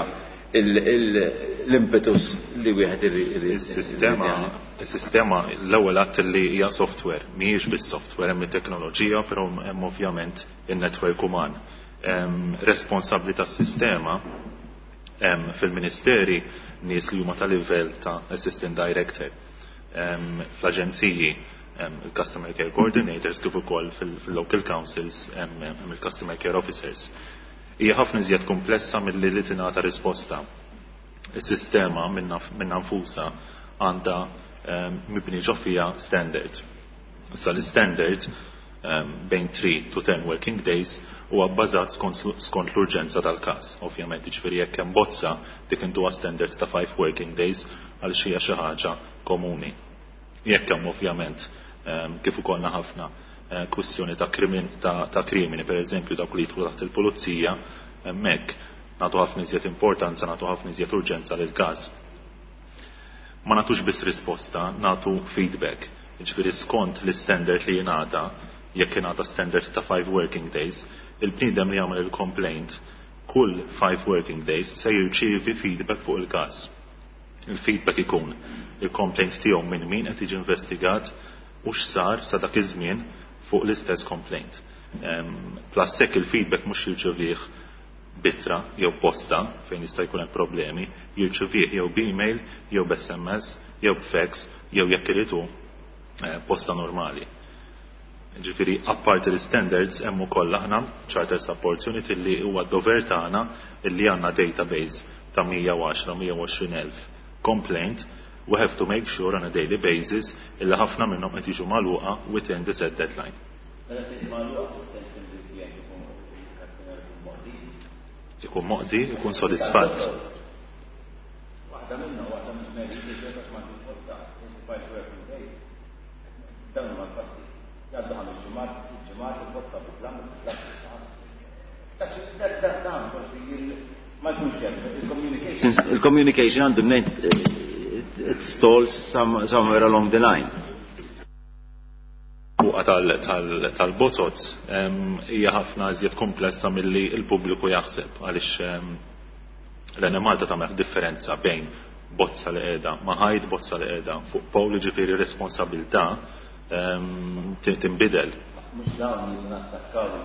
l-impetus li wieħed irid. Is-sistema l-ewwel għadt li hija software, mhijiex bis-software hemm it-teknoloġija, però hemm ovvjament in-netwerk uman. Responsabbli tas-sistema fil-Ministeri nies li huma ta' livell ta' Assistant Director. Fl-aġenziji il-Customer Care Coordinators kif ukoll fil-Local Councils il-Customer Care Officers. Hija ħafna iżjed komplessa milli li tingħata risposta. Is-sistema minna nfusa għandha mibni ġo fiha standard. Issa l-standard bejn 3 to 10 working days huwa bbażat skont l-urġenza tal-każ. Ovvjament jiġifieri jekk hemm bozza dik intuha standard ta' 5 working days għal xi ħaġa komuni. Jekk hemm ovvjament kif ukollna ħafna kwistjoni ta' krimini, pereżempju dawk li jidħlu taħt il-pulizija, hemmhekk nagħtu ħafna iżjed importanza, nagħtu ħafna iżjed urġenza lil każ. Ma nagħtux biss risposta, nagħtu feedback. Jiġifieri skont l-istandard li jingħata, jekk ingħata standard ta' 5 working days, il-bniedem li jagħmel il-complaint kull 5 working days se jirċievi feedback fuq il-każ. Il-feedback ikun il-complaint tiegħu minn min qed jiġi investigat u x'sar sa dak iż-żmien fuq l-istess complaint. Plus sekk il-feedback mhux jirċevih bitra jew posta fejn jista' jkun hemm problemi, jirċevih jew b'email, jew b'SMS, jew b'fax, jew jekk iridu posta normali. Ġifieri apparti l-standards hemm ukoll aħna Charter Support Unit li huwa d-dover tagħna illi għandna database ta' 110,000 complaint, we have to make sure on a daily basis illi ħafna minnhom qed jiġu magħluqa within the set deadline. Ikun moqdi, ikun sodisfatt. Waħda minnha waħda mill-mediċi ma tinforzat, dawn ma fatti. Jaddu ħames ġimgħat, 6 ġimgħat il-bozza bit-tlam. Dan forsi ma jkunx hemm il-communication għandu it stalls somewhere along the line. Fuqa tal-bozots hija ħafna iżjed komplessa milli l-pubbliku jaħseb għaliex l-Malta tagħmel differenza bejn bozza li qiegħda ma' ħajd bozza li qiegħda fuq Pawl ġifieri responsabilità tinbidel. Mhux dawn jiġu attakkaw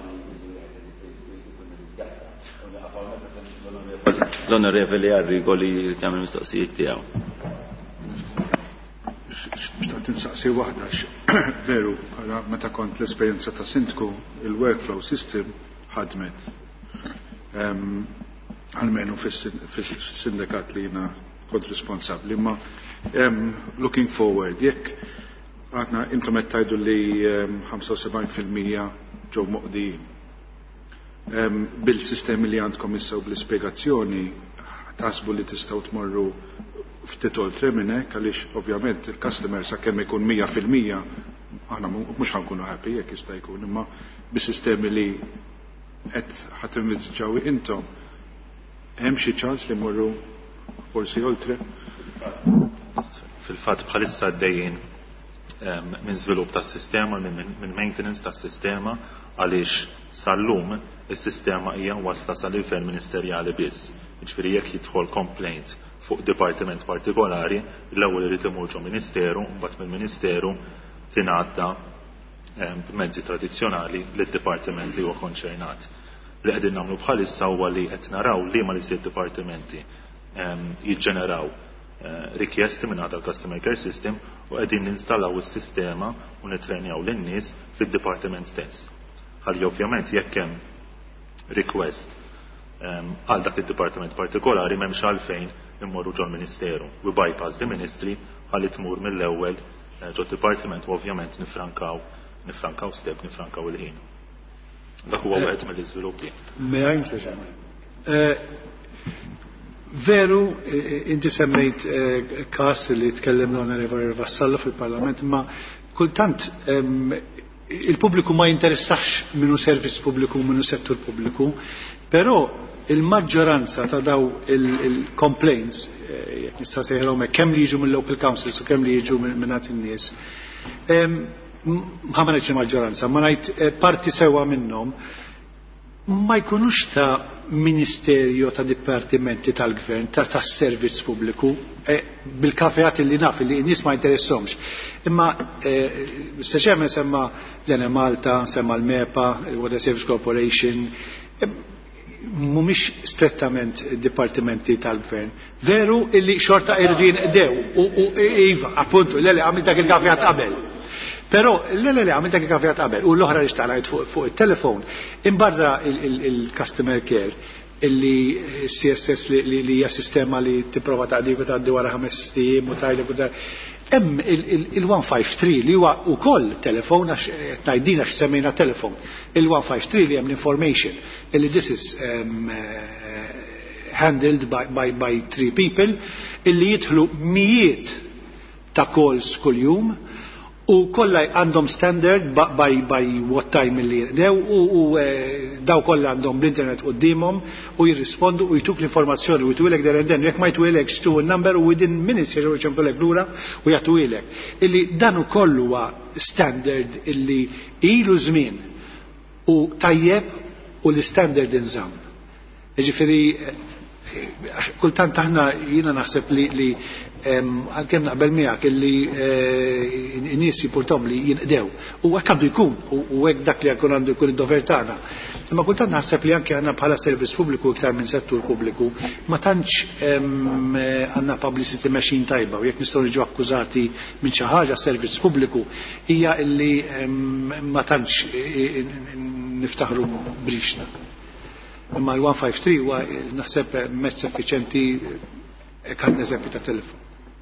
l-Onorevoli Arrigo li jagħmel mistoqsijiet tiegħu. Xtaqt insaqsi waħda veru, meta kont l-esperjenza ta' Sindku, il-workflow system ħadmet. Almenu fis-sindakat li jiena kont responsabbli, ma looking forward, jekk għadna intom qed tgħidu li 75% ġew moqdijin. Bil-sistemi li għandkom issa u bl-ispjegazzjoni tasbu li tistgħu tmorru ftit oltre minn hekk għaliex ovvjament il-customer sakemm ikun 100% aħna mhux ħankunu happy jekk jista' jkun, imma bis-sistemi li qed ħadd inviġġaw intom hemm xi ċans li morru forsi oltre. Fil-fatt bħalissa għaddejjin minn żvilupp tas-sistema, minn maintenance tas-sistema għaliex sal-lum is-sistema hija wasla sa livell ministerjali biss. Jiġifieri jekk jidħol complaint fuq dipartiment partikolari, l-ewwel irid imur ġo ministeru, mbagħad mill-ministeru tingħadda b'mezzi tradizzjonali lid-dipartiment li huwa konċernat. Li qegħdin nagħmlu bħalissa huwa li qed naraw liema li sied dipartimenti jiġġeneraw rikjesti minn għadha l-Customer Care System u qegħdin ninstallaw is-sistema u nitrenjaw lin-nies fid-dipartiment stess. ħalli ovvjament jekk hemm request għal dak id-dipartiment partikolari m'hemmx għalfejn immorru ġol Ministeru. We bypass the Ministry ħalli tmur mill-ewwel ġol Dipartiment u ovvjament nifrankaw step, nifrankaw il-ħin. Dak huwa wieħed mill-iżviluppi. Veru, inti semmejt każ li tkellem l-Onorevoli Vassallo fil-Parlament, ma kultant il-pubbliku ma jinteressax minnu servizz pubbliku, minnu settur pubbliku, però il-maġġoranza ta' daw il-complaints, jekk nista' sejħilhom kemm li jiġu mill-local councils u kemm li jiġu minn in-nies, ma ngħidx il-maġġoranza, ma ngħid parti sewwa minnhom ma jkunux ta' ministerju ta' dipartimenti tal-gvern, ta' servizz pubbliku, bil-kafejat li naf li n-nies ma interessomx. Imma Mr. Chairman semma l-Ene Malta, semma l-MEPA, Water Service Corporation, mumiex strettament dipartimenti tal-gvern. Veru illi xorta irdin dew, u iva, appuntu, l-li għamil dak il-kafejat qabel. Pero l-li għamil dak il-kafejat qabel, u l-oħra li xtaqnajt fuq il-telefon, imbarra il-customer care, illi CSS li hija sistema li tipprova taqdik u tgħaddi wara 5 stiem u tajlek u hemm il-153 li huwa wkoll telefon għax tgħidina x'semmejna telefon. Il-153 li hemm l-information illi this is handled by 3 people illi jidħlu mijiet ta' calls kuljum u kollha għandhom standard by what time illi dew u daw kollha għandhom l-internet qudiemhom u jirrispondu u jtuk l-informazzjoni u jtwilek der den jekk ma jtwilekx tu n-number u within minutes jerġgħu jċempulek lura u jagħtuilek. Illi dan ukoll huwa standard illi ilu żmien u tajjeb u l-standard inżamm. Jiġifieri kultant aħna jiena naħseb li għalkemm naqbel miegħek illi n-nies jipurtom li jinqdew u hekk għandu jkun u hekk dak li għandu jkun id-dover tagħna. Imma kultant naħseb li anke għandna bħala servizz pubbliku iktar minn settur pubbliku ma tantx għandna publicity machine tajba u jekk nistgħu niġu akkużati minn xi ħaġa servizz pubbliku hija illi ma tantx niftaħru brixna. Imma l-153 huwa naħseb mezz effiċjenti kan eżempju ta' telefon.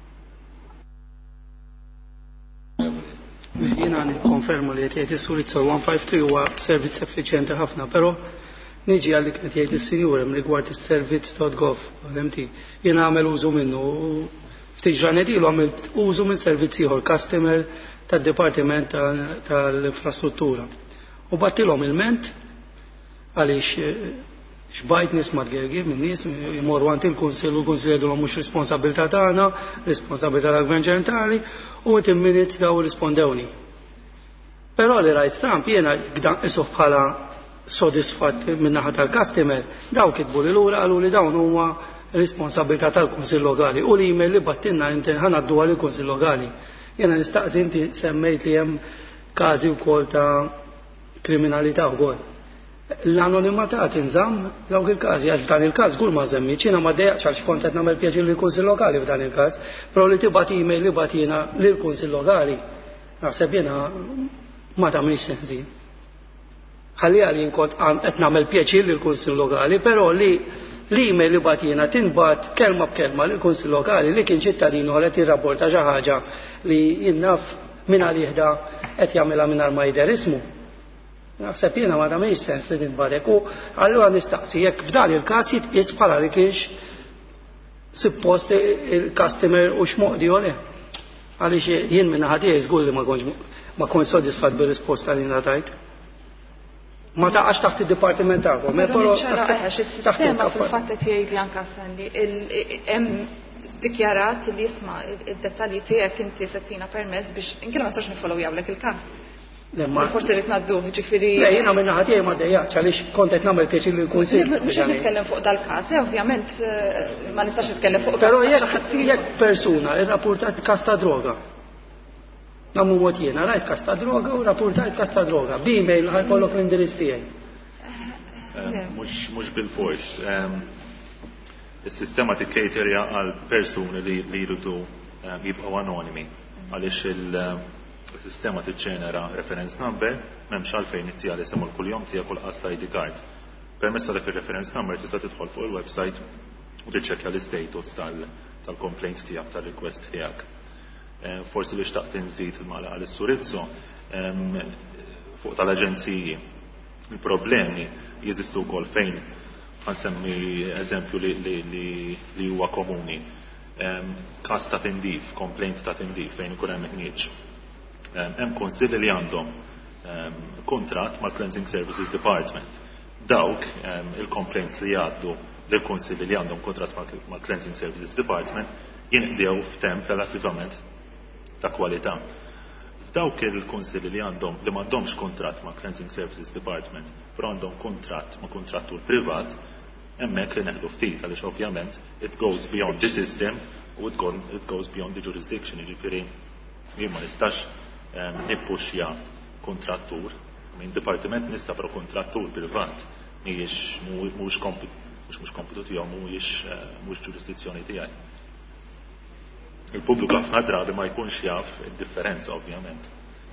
Jiena nikkonfermu li qed jgħid is-Surizza 153 huwa servizz effiċjenti ħafna, però niġi għal qed jgħid is-Sinjur rigward is-servizz.gov għal-MT. Jiena għamel użu minnu ftit ġranet ilu għamilt użu minn servizz ieħor customer tad-Dipartiment tal-Infrastruttura. U battilhom il-ment għaliex xbajt nisma' tgergir minn nies imorru għand il-Kunsill u l-Kunsill jgħidulhom mhux responsabilità tagħna, responsabilità tal-Gvern ċentrali u within minutes daw rispondewni. Però li rajt stamp jiena isuh bħala sodisfatt min naħa tal-customer, daw kitbu li lura qalu li dawn huwa responsabilità tal-Kunsill Lokali u l-email li battinna ħanaddu għal il-Kunsill Lokali. Jiena nistaqsi inti semmejt li hemm każi wkoll ta' kriminalità wkoll. L-anonimatà tinżamm dawk il-każi għax f'dan il-każ kull ma żemmi ċina ma dejjaqx għax kont qed nagħmel pjaċir lill-Kunsill Lokali f'dan il-każ, però li tibgħat email li bagħtina lill-Kunsill Lokali naħseb jiena ma tagħmilx senżin. Ħalli għalin kont qed nagħmel pjaċir lill-Kunsill Lokali, però li l-email li bagħtina tinbagħat kelma b'kelma lill-Kunsill Lokali li kien ċittadin qed jirrapporta xi ħaġa li jinnaf min għalih qed jagħmilha mingħajr ma jidher ismu. Naħseb jiena ma tagħmilx sens li tinbarek u allura nistaqsi jekk f'dan il-każ jitqies bħala li kienx suppost il-customer u x'moqdi għoleh. Għaliex jien minn ħadih żgur li ma kontx sodisfatt bir-risposta li ngħatajt. Ma taqax taħt id-dipartiment tagħkom. Però is-sistema fil-fatt qed jgħid li anke Sandy hemm dikjarat li jisma' id-dettalji tiegħek inti settina permess biex inkien ma nistax nifollow jawlek il-każ. Forse li tnaddu, ġifiri. Jiena minn naħa tiegħi ma dejjaqx għaliex kont qed nagħmel pjaċir lill-Kunsill. Mhux qed nitkellem fuq dal-każ, ovvjament ma nistax nitkellem fuq. Però jekk persuna irrapportat każ ta' droga. Nagħmlu mod jiena rajt każ ta' droga u rapportajt każ ta' droga. B'email ħajkollok l-indirizz tiegħi. Mhux bil-fors. Is-sistema tikkejterja għal persuni li jridu jibqgħu anonimi għaliex il-sistema tiġġenera reference number m'hemmx għalfejn ittija l-isem u l-kuljum tiegħek u l-qas ID card. Permezz dak ir-reference number tista' tidħol fuq il-website u tiċċekkja l-istatus tal-complaint tiegħek tal-request tiegħek. Forsi li xtaqt inżid il-malaqa l-Surizzo fuq tal-aġenziji. Il-problemi jeżistu wkoll fejn ħansemmi eżempju li huwa komuni. Każ ta' tindif, complaint ta' tindif fejn ikun hemm ħnieġ. Hemm konsilli li għandhom kuntratt mal-Cleansing Services Department. Dawk il-complaints li għaddu lill-konsilli li għandhom kuntratt mal-Cleansing Services Department jinqdew f'temp relattivament ta' kwalità. F'dawk il-konsilli li m'għandhomx kuntratt ma' Cleansing Services Department, però għandhom kuntratt ma' kontrattur privat, hemmhekk li neħdu ftit għaliex ovvjament it goes beyond the system u it goes beyond the jurisdiction. Jiġifieri jien ma nistax nippuxja kontrattur minn dipartiment nista' pro kontrattur privat mhux kompitu tiegħu mhux ġurisdizzjoni tiegħi. Il-pubbliku ħafna drabi ma jkunx jaf id-differenza ovvjament.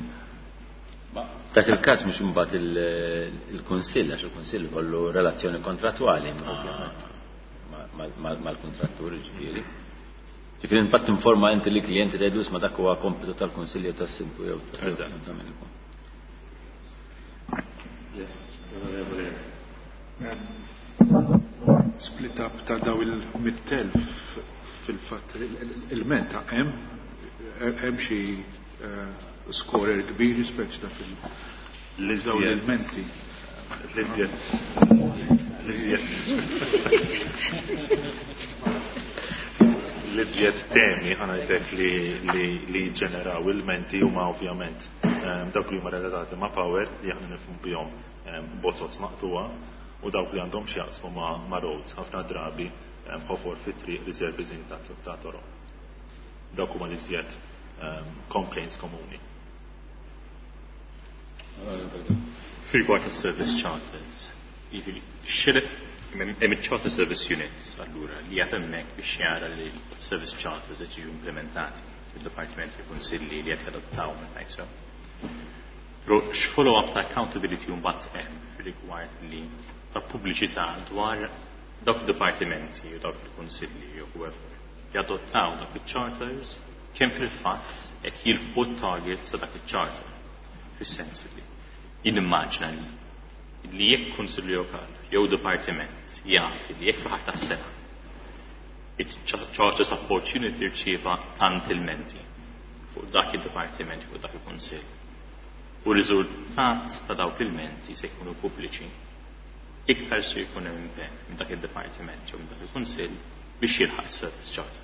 Dak il-każ mhux imbagħad il-Kunsill għax il-Kunsill kollu relazzjoni kontrattwali mal-kontrattur ġifieri. Ġifieri impatt informa inti li klijenti tgħidlus ma dak huwa kompitu tal-Kunsill jew tas-Sintu jew tagħmel. Split up ta' daw il-100,000 fil-fatt il-menta hemm xi scorer kbir speċta fil-daw il-menti. L-iżjed temi ħanajtek li ġeneraw il-menti huma ovvjament dawk li huma relatati ma' power li aħna nifhmu bihom bozzot maqtuwa u dawk li għandhom x'jaqsmu ma' roads ħafna drabi ħofor fit-triq reservizing ta' toroq. Dawk huma l-iżjed complaints komuni. Fil-rigward tas-service charters, hemm il-charter service units allura li qed hemmhekk biex jara li l-service charters qed jiġu implementati fid-Dipartiment tal-Kunsilli li qed jadottaw meta jsir. Però x-follow-up ta' accountability mbagħad hemm fir-rigward li ta' pubbliċità dwar dawk id-dipartimenti u dawk il-Kunsilli jew whoever jadottaw dak il-charters kemm fil-fatt qed jilħqu t-targets ta' dak il-charter. Fis-sens li jien immaġna li jekk kunsilli lokali jew dipartiment jaf li jekk fl-ħar tas-sena il-charter support unit jirċieva tant il-menti fuq dak il-dipartiment fuq dak il-kunsill. U r-riżultat ta' dawk il-menti se jkunu pubbliċi. Iktar se jkun hemm impenn minn dak il-dipartiment jew minn dak il-kunsill biex jilħaq is-service charter.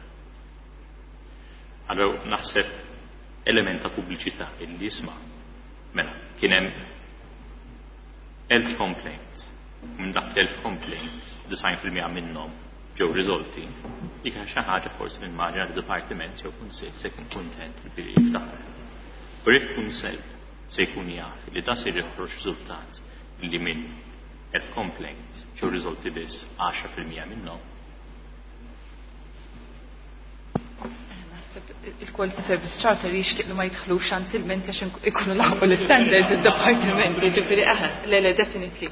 Allura naħseb element ta' pubbliċità illi jisma' mela kien hemm 1000 complaints. Minn dak l-1000 complaints, 90% minnhom ġew riżolti. Dik xi ħaġa forsi nimmaġina li dipartiment jew kunsill se jkun kuntent li jiftaħar. U jekk kunsill se jkun jaf li da se joħroġ riżultat li minn 1000 complaints ġew riżolti biss 10% minnhom. Il-Quality Service Charter jixtieq li ma jidħlux anzilment għax ikunu laħqu l-standards id-departiment, ġifieri le definitely.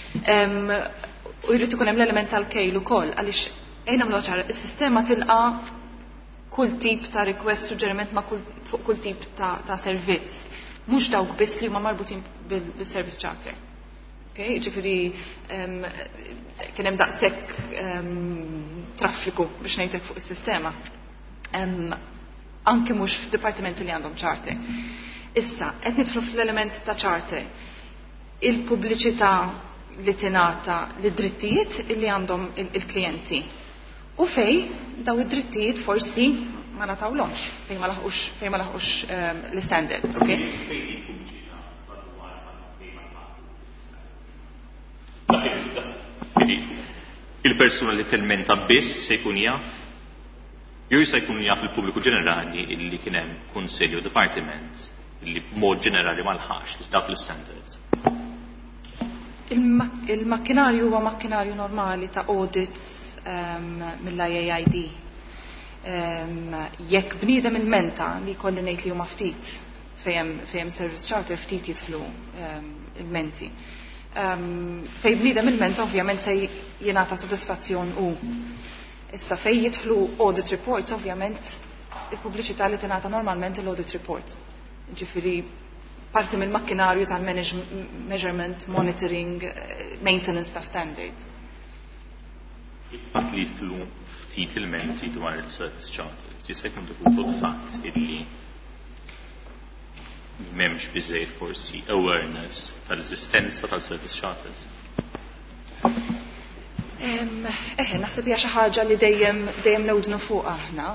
U jrid ikun hemm l-element tal-kejl ukoll għaliex ejna nagħmlu ċara is-sistema tilqa' kull tip ta' request suġġeriment ma' kull tip ta' servizz. Mhux dawk biss li huma marbutin bil-Service Charter. Okay? Ġifieri kien hemm daqshekk traffiku biex ngħidlek fuq is-sistema. Anke mhux f'dipartimenti li għandhom charter. Issa, qed nidħlu fl-element ta' charter. Il-pubbliċità li tingħata lid-drittijiet li għandhom il-klijenti. U fej daw id-drittijiet forsi ma natawlhomx fejn ma laħqux l-standard, okay? Il-persuna li tilmenta biss se jkun jaf jew jista' jkun jaf il-pubbliku ġenerali illi kien hemm kunsill u dipartiment illi b'mod ġenerali ma lħaqx dak l-standards. Il-makkinarju huwa makkinarju normali ta' audits mill-IAID. Jekk bniedem il-menta li jkolli ngħid li huma ftit fejn service charter ftit jidħlu il-menti. Fej bniedem il-ment ovvjament se jingħata sodisfazzjon u issa fej jidħlu audit reports ovvjament il-pubbliċità li tingħata normalment il-audit reports. Ġifieri parti mill-makkinarju tal-measurement, monitoring, maintenance ta' standards. Il-fatt li jidħlu ftit il-menti dwar il-service charters jista' jkun dovuto l-fatt illi m'hemmx biżejjed forsi awareness tal-eżistenza tal-service charters. Naħseb hija xi ħaġa li dejjem newdnu fuq aħna.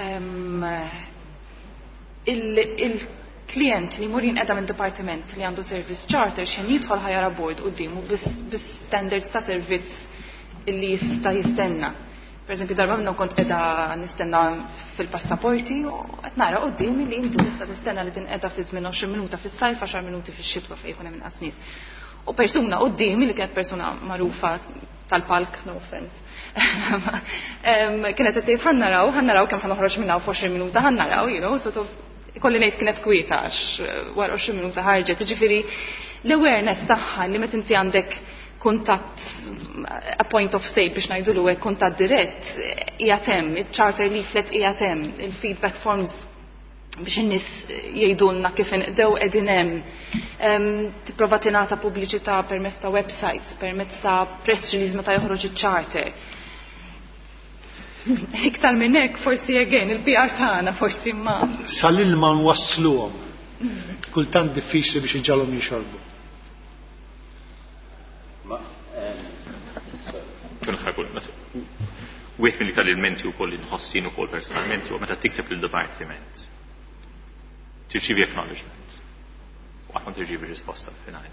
Il-klient li jmur jinqeda minn dipartiment li għandu service charter xejn jidħol ħajara bord qudiemu bis-standards ta' servizz illi jista' jistenna. Per eżempju, darba minnhom kont qiegħda nistenna fil-passaporti u qed nara qudiemi li inti tista' tistenna li tinqeda fi żmien 20 minuta fis-sajf, 10 minuti fix-xitwa fejn jkun hemm inqas nies. U persuna qudiemi li kienet persuna magħrufa tal-palk, no offense. Kienet qed tgħid ħannaraw kemm ħanoħroġ minnha f'20 minuta, ħannaraw, sort of ikolli ngħid kienet kwieta għax wara 20 minuta ħarġet. Jiġifieri l-awareness tagħha li meta inti għandek kuntatt a point of sale biex ngħidulu hekk kuntatt dirett qiegħed hemm, il-charter leaflet qiegħed hemm, il-feedback forms biex in-nies jgħidulna kif inqdew qegħdin hemm. Tipprova tingħata pubbliċità permezz ta' websites, permezz ta' press release meta joħroġ iċ-charter. Iktar minn hekk forsi again il-PR tagħna forsi ma. Sal-ilma nwassluhom. Kultant diffiċli biex iġġalhom jixorbu. Wieħed milli tal-ilmenti wkoll inħossin ukoll personalment huwa meta tikteb lill-dipartiment. Tirċievi acknowledgement. U qatt ma tirċievi risposta finali.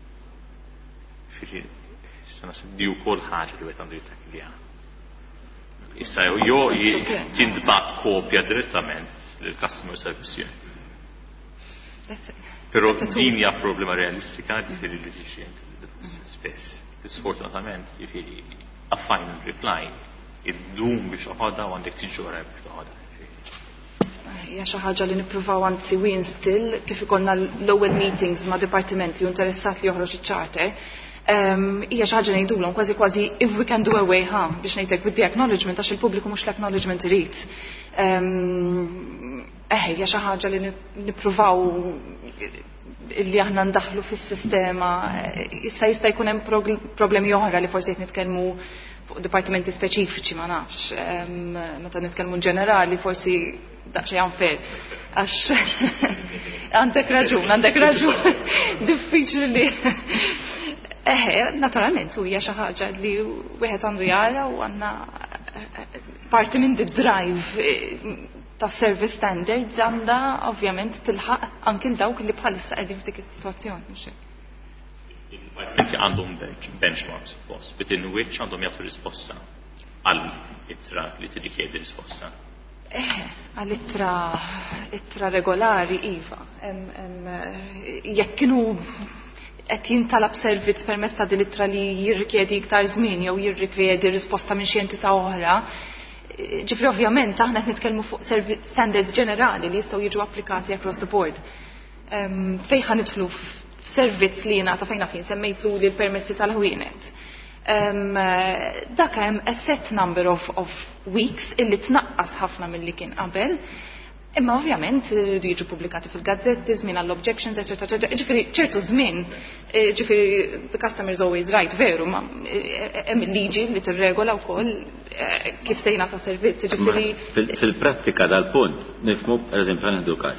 Se naħseb di wkoll ħaġa li wieħed għandu jittakilha. Issa jew tintbagħat kopja direttament lill-customer service unit. Però din hija problema realistika ġifieri li tiġi spess. Sfortunatament ġifieri a final reply id-dum biex oħodha u għandek tiġġora biex oħodha. Hija xi ħaġa li nippruvaw anzi wien still kif ikollna l-ewwel meetings ma' dipartimenti u interessat li joħroġ iċ-charter. Hija xi ħaġa ngħidulhom kważi if we can do away biex ngħidlek with the acknowledgement għax il-pubbliku mhux l-acknowledgement irid. Hija xi ħaġa li nippruvaw illi aħna ndaħlu fis-sistema. Issa jista' jkun hemm problemi oħra li forsi qed nitkellmu fuq dipartimenti speċifiċi ma nafx. Meta nitkellmu ġenerali forsi daqsxejn unfair għax għandek raġun. Diffiċli li naturalment hija xi ħaġa li wieħed għandu jara u għandna parti minn the drive ta' service standards għandha ovvjament tilħaq anke dawk li bħalissa qegħdin f'dik is-sitwazzjoni. Il-dipartimenti għandhom benchmarks within which għandhom jagħtu risposta għal ittra li tirrikjedi risposta. Għal ittra regolari iva. Jekk kienu qed jintalab servizz permezz ta' din ittra li jirrikjedi iktar żmien jew jirrikjedi risposta minn xi entità oħra, ġifri ovvjament aħna qed nitkellmu fuq standards ġenerali li jistgħu jiġu applikati across the board. Fejn ħa nidħlu f'servizz li jingħata fejn fejn semmejtu li l-permessi tal-ħwienet. Dak hemm a set number of weeks illi tnaqqas ħafna milli kien qabel. Imma ovvjament irridu jiġu pubblikati fil-gazzetti, żmien għall-objections, etc. Ġifieri ċertu żmien, ġifieri the customer is always right, veru, ma hemm il-liġi li tirregola wkoll kif se jingħata servizz, ġifieri. Fil-prattika dal-punt nifhmu pereżempju nieħdu każ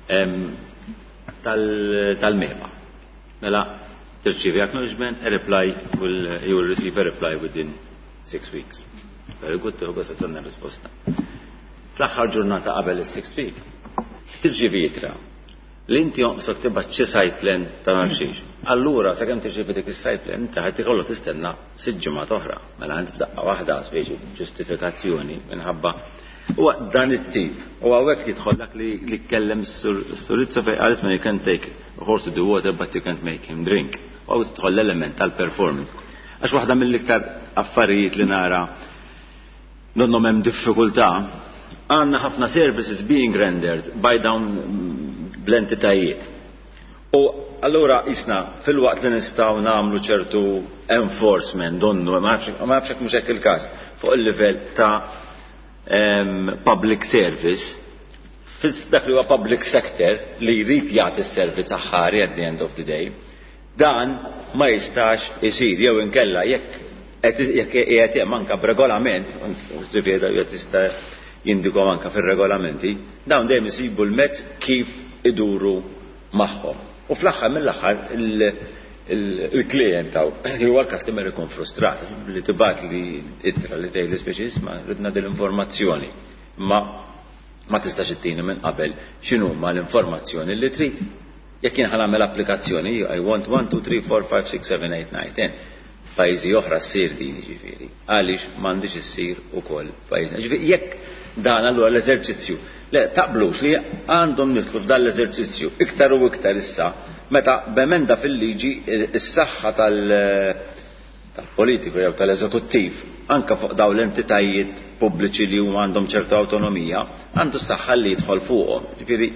tal-mehma. Mela tirċievi acknowledgement, a reply you will receive a reply within 6 weeks. Very good, u basta sanna risposta. Fl-aħħar ġurnata qabel is-6 week, tirċievi jitra. L-inti jonqsok tibgħat xi site plan ta' nafxiex. Allura sakemm tirċievi dik is-site plan inti ħadd ikollu tistenna 6 ġimgħat oħra. Mela inti b'daqqa waħda speċi ġustifikazzjoni minħabba huwa dan it-tip. U hawnhekk jidħollak li tkellem s-surizza fejn qalet you can take a horse to the water but you can't make him drink. U tidħol l-element tal-performance. Għax waħda mill-iktar affarijiet li nara donhom hemm diffikultà għandna ħafna services being rendered by bl-entitajiet. U allura isna fil-waqt li nistgħu nagħmlu ċertu enforcement donnu ma nafx hekk mhux hekk il-każ fuq il-livell ta' public service dak li huwa public sector li jrid jagħti s-servizz aħħari at the end of the day, dan ma jistax isir jew inkella jekk qiegħed hemm anke b'regolament, qed tista' jindikom anke fir-regolamenti, dawn dejjem isibu l-mezz kif iduru magħhom. U fl-aħħar mill-aħħar il-klient huwa l-customer ikun frustrat li tibgħat li ittra li tgħid speċi isma' ridna dil-informazzjoni. Ma tistax ittini minn qabel x'inhu ma l-informazzjoni li trid. Jekk jien ħanagħmel applikazzjoni I want 1 2 3 4 5 6 7 8 9 10 pajjiżi oħra ssir din jiġifieri. Għaliex m'għandix issir ukoll pajjiżna. Ġifieri jekk dan allura l-eżerċizzju le taqblux li għandhom nidħlu f'dan l-eżerċizzju iktar u iktar issa meta b'emenda fil-liġi is-saħħa tal-politiku jew tal-eżekuttiv anke fuq dawn l-entitajiet pubbliċi li huma għandhom ċerta awtonomija għandu s-saħħa li jidħol fuqhom. Ġifieri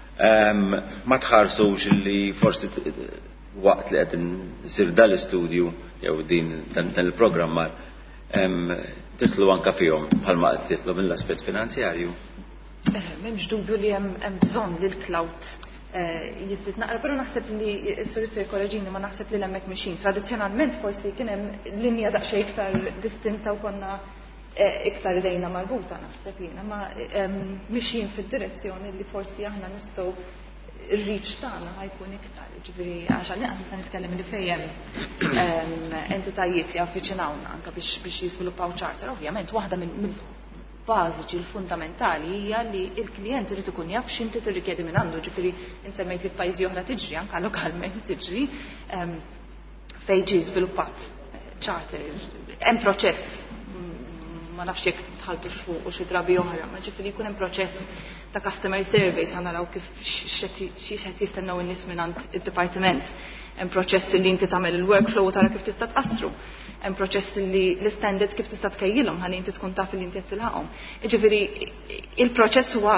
ma tħarsux li forsi waqt li qed isir dal-istudju jew din dan il-programmar titlu anke fihom bħalma qed titlu mill-aspett finanzjarju. M'hemmx dubju li hemm bżonn li l-cloud jiżdied naqra, però naħseb li s-soluzzjoni ekoloġini ma naħseb li hemmhekk mixin. Tradizzjonalment forsi kien hemm linja daqsxejn iktar distinta u konna iktar idejna marbuta naħseb jiena, ma mixin fid-direzzjoni li forsi aħna nistgħu ir-reach tagħna ħajkun iktar. Ġifieri għax għal nista' nitkellem li fejn entitajiet li avviċinawna anke biex jiżviluppaw charter, ovvjament waħda mill-bażiċi l-fundamentali hija li l-klijent irid ikun jaf x'inti tirrikjedi minn għandu. Ġifieri insemmejt li f'pajjiżi oħra tiġri anke lokalment tiġri fejn ġie żviluppat charter. Hemm proċess ma nafx jekk tħaltux fuq u xi drabi oħra, ma ġifieri jkun hemm proċess ta' customer surveys ħanaraw kif x'qed jistennew in-nies mingħand id-dipartiment. Hemm proċess li inti tagħmel il-workflow u tara kif tista' tqassru. Hemm proċess li l-standards kif tista' tkejjilhom ħalli inti tkun taf li inti qed tilħaqhom. Jiġifieri il-proċess huwa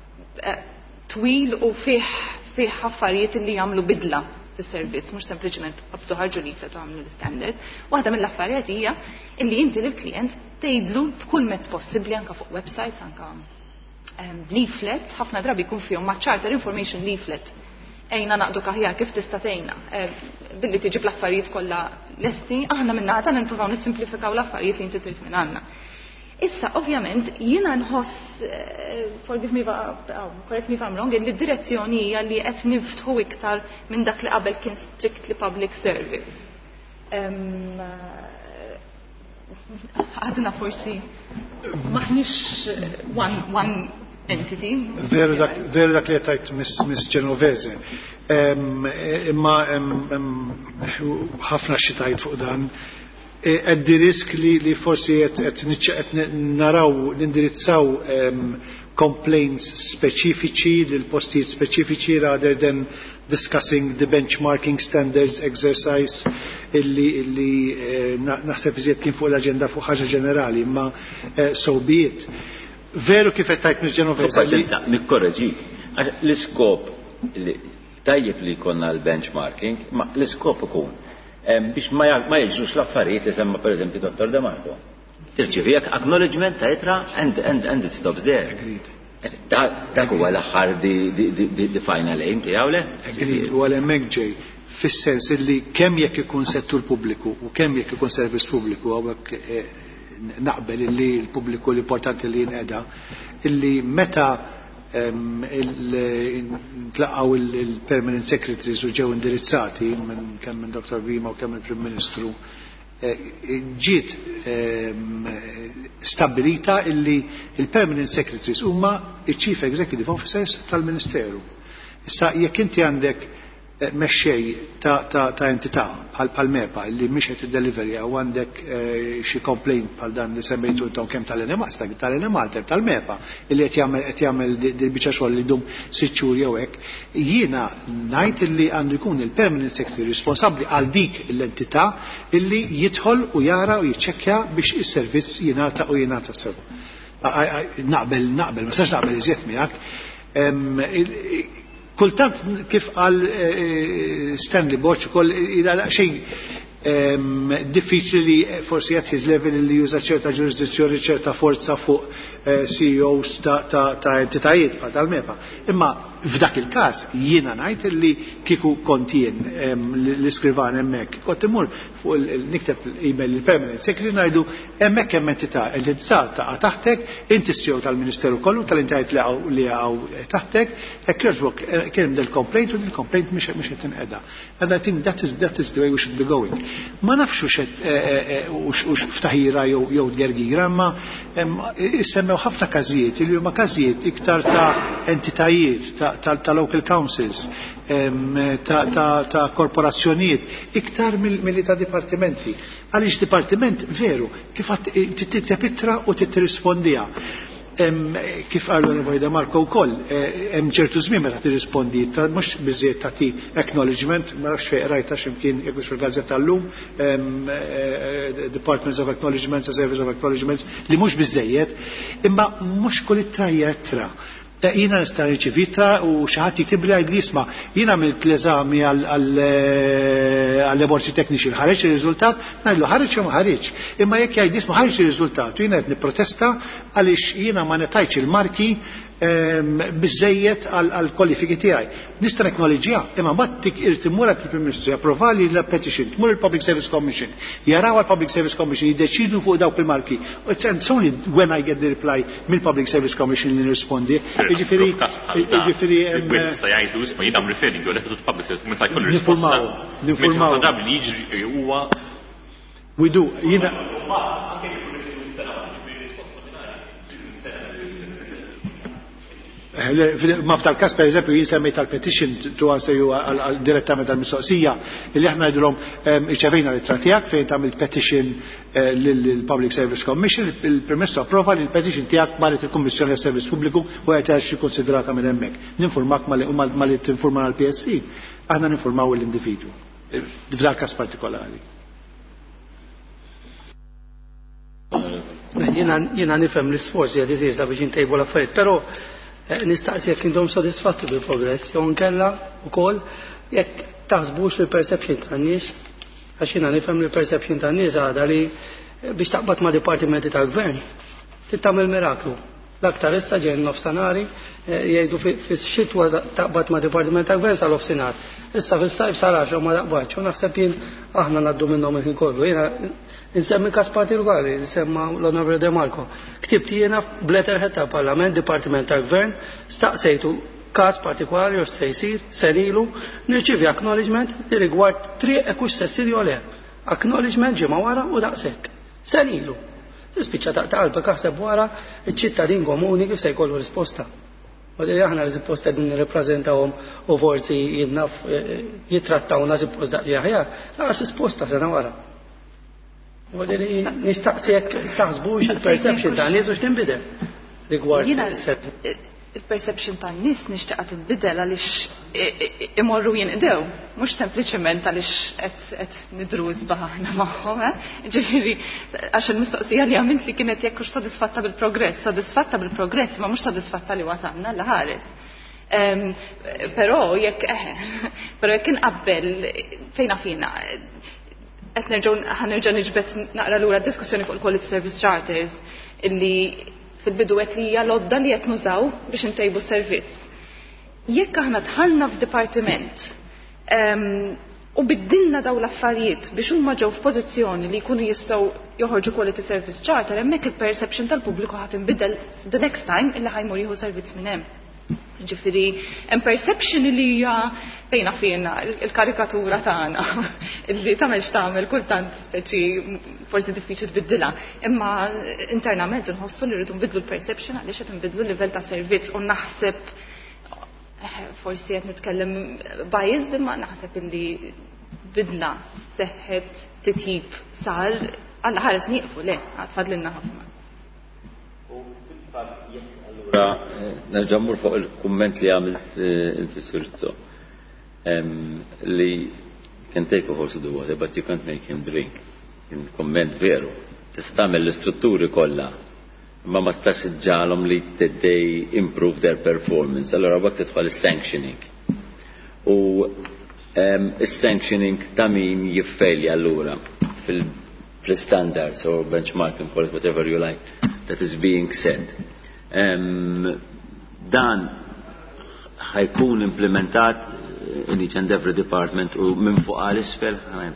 twil u fih affarijiet li jagħmlu bidla fis-servizz, mhux sempliċement qabdu ħarġu leaflet u għamlu l-standard. Waħda mill-affarijiet hija illi inti lill-klijent tgħidlu b'kull mezz possibbli anke fuq websites anke leaflets, ħafna drabi jkun fihom ma' charter information leaflet. Ejna naqdu kaħjar kif tista' tgħinna. Billi tiġib l-affarijiet kollha lesti, aħna minnaħa tagħna nippruvaw nissimplifikaw l-affarijiet li inti trid minn għandna. Issa, ovvjament, jiena nħoss, correct me if I'm wrong, li d-direzzjoni hija li qed niftħu iktar minn dak li qabel kien strictly public service. Għadna forsi maħniex one entity. Veru dak li għetajt Miss Genovese. Imma ħafna xitajt fuq dan. Għeddi risk li forsi għed naraw nindirizzaw complaints speċifiċi l-postijiet speċifiċi rather than discussing the benchmarking standards exercise illi naħseb iżjed kien fuq l-agenda fuq ħaġa ġenerali, imma so be it. Veru kif qed tajt Miss Genovese. Nikkorreġi, l-iskop tajjeb li jkollna l-benchmarking, ma l-iskop ikun biex ma jiġux l-affarijiet li semma per eżempju Dr. De Marco. Tirċivi acknowledgement ta' itra and it stops there. Dak huwa l-aħħar di final aim tiegħu le? Agreed, u għal-hemmhekk ġej fis-sens illi kemm jekk ikun settur pubbliku u kemm jekk ikun servizz pubbliku hawnhekk naqbel illi l-pubbliku l-importanti li jinqeda illi meta tlaqgħu il-permanent secretaries u ġew indirizzati kemm minn Dr. Bima u kemm il-Prim Ministru ġiet stabilita illi il-permanent secretaries huma il-chief executive officers tal-Ministeru. Issa jekk inti għandek mexxej ta' entità bħal MEPA illi mhix qed iddeliverja u għandek xi complaint bħal dan li semmejtu intom kemm tal-Enemal tal-MEPA illi qed jagħmel biċċa xogħol li jdum 6 xhur jew hekk, jiena ngħid illi għandu jkun il-permanent secretary responsabbli għal dik l-entità illi jidħol u jara u jiċċekkja biex is-servizz jingħata u jingħata sew. Naqbel ma sax naqbel iżjed miegħek. kultant kif qal Stanley Bosch ukoll ila xejn diffiċli li forsi at his level li juża ċerta ġurisdizzjoni, ċerta forza fuq CEOs ta' entitajiet bħal tal-MEPA. Imma f'dak il-każ jiena ngħid li kieku kont jien l-iskrivan hemmhekk, kont imur fuq nikteb email il-Permanent Secretary ngħidu hemmhekk hemm entità taqa' taħtek, inti CEO tal-Ministeru kollu tal-entitajiet li għaw taħtek, hekk jogħġbok kien del-complaint u del-complaint mhux qed tinqeda. And I think that is the way we should be going. Ma nafx ux ftaħira jew gergira, ma issemmew ħafna każijiet li huma każijiet iktar ta' entitajiet ta' local councils, ta' korporazzjonijiet, iktar milli ta' dipartimenti. Għaliex dipartiment veru kif titteb ittra u tirrispondija. Kif qalu Nevojda Marko wkoll, hemm ċertu żmien meta tirrispondi, mhux biżżejjed tagħti acknowledgement, ma nafx fejn rajta x'imkien jekk fil-gazzetta llum, Departments of Acknowledgements, Service of Acknowledgements, li mhux biżżejjed, imma mhux kull ittra. Jina nista' riċivitra u xi ħadd jiktib li għajd jisma' jiena għamilt l-eżami għall-laboratory technician ħareġ ir-riżultat, ngħidlu ħareġ jew ma ħareġ. Imma jekk jgħid jisma' ħareġ ir-riżultat u jiena qed nipprotesta għaliex jiena ma netajtx il-marki biżżejjed għall-kwalifiki tiegħi. Nista' acknowledgeha, imma mbagħad irid immur għall-Prim Ministru japprovali l-petition, tmur il-Public Service Commission, jaraw għall-Public Service Commission jiddeċidu fuq dawk il-marki. It's only when I get the reply mill-Public Service Commission li nirrispondi. Jiġifieri sta jgħidu isma' jiena referring you to public service meta jkollu risposta. Nifurmaw. Li jiġri huwa we do. Jiena ma f'tal-każ pereżempju jinsemmi tal-petition to answer you direttament tal-mistoqsija li aħna ngħidulhom irċevejna l-ittra tiegħek fejn tagħmel petition lill-Public Service Commission, il-permessu approva li l-petition tiegħek maret il-Kummissjoni għas-Servizz Pubbliku u qed xi konsiderata minn hemmhekk. Ninformak ma li tinforma għall-PSC, aħna ninformaw l-individwu f'dak każ partikolari. Jiena nifhem l-isforzi qed isir sabiex intejbu l-affarijiet, però nistaqsi jekk intom sodisfatti bil-progress, jew nkella wkoll jekk taħsbux li l-perception tan-nies, għax jiena nifhem li l-perception tan-nies għadha li biex taqbad ma' dipartimenti tal-gvern tagħmel miraklu. L-aktar issa ġejn nofsanari jgħidu fix-xitwa taqbad ma' dipartiment tal-gvern sal-ofsinhar. Issa fis-sajf sar 10 ma taqbadx u naħseb jien aħna ngħaddu minnhom il-ħin kollu. Jiena insemmi każ partikolari, insemma l-Onorevole De Marco. Ktibt jiena b'letterhead tal-Parlament, Dipartiment tal-Gvern, staqsejtu każ partikolari u se jsir, se ilu, nirċievi acknowledgement li rigward triq hekk se ssir jew le. Acknowledgement ġimgħa wara u daqshekk. Se ilu. Tispiċċa taqta' qalbek aħseb wara iċ-ċittadin komuni kif se jkollu risposta. U li aħna risposta qegħdin nirrappreżentawhom u forsi jinnaf jittrattawna suppost daqli aħjar, laqas risposta sena wara. U li nistaqsi jekk taħsbux il-perception ta' nies u x'tinbidel rigward il-perception ta' nies nixtieq tinbidel għaliex imorru jinqdew, mhux sempliċement għaliex qed nidru żbaħna magħhom, ġifieri għax il-mistoqsija li għamilt li kienet jekk hux sodisfatta bil-progress, ma mhux sodisfatta li wasalna l ħares. Però jekk inqabbel fejn fina qed nerġa' niġbed naqra lura d-diskussjoni fuq il-Quality Service Charters illi fil-bidu qed li hija lodda li qed nużaw biex intejbu s-servizz. Jekk aħna dħalna f'dipartiment u biddilna daw l-affarijiet biex huma ġew f'pożizzjoni li jkunu jistgħu joħorġu Quality Service Charter, hemmhekk il-perception tal-pubbliku ħadd inbidel the next time illi ħajmur jieħu servizz minn hemm. Ġifieri hemm perception li hija fejna fina il-karikatura tagħna illi tagħmel x'tagħmel kultant speċi forsi diffiċli tbiddilha. Imma internament inħossu li rridu nbidlu l-perception għaliex qed nbidlu l-livell ta' servizz u naħseb forsi qed nitkellem biased imma naħseb illi bidla seħħet titjib sar għal ħares nieqfu le fadlilna ħafna. Nerġammur fuq il-kumment li għamilt il-Fissurizzo li can take a horse to the water but you can't make him drink. Il-kumment veru. Tista' tagħmel l-istrutturi kollha imma ma stax iġġalhom li they improve their performance. Allora waqt tidħol is-sanctioning. u is-sanctioning ta' min jiffailja allura fil-standards or benchmarking, call it whatever you like, that is being said. Dan ħajkun implementat in each and every department u minn fuq għal isfel,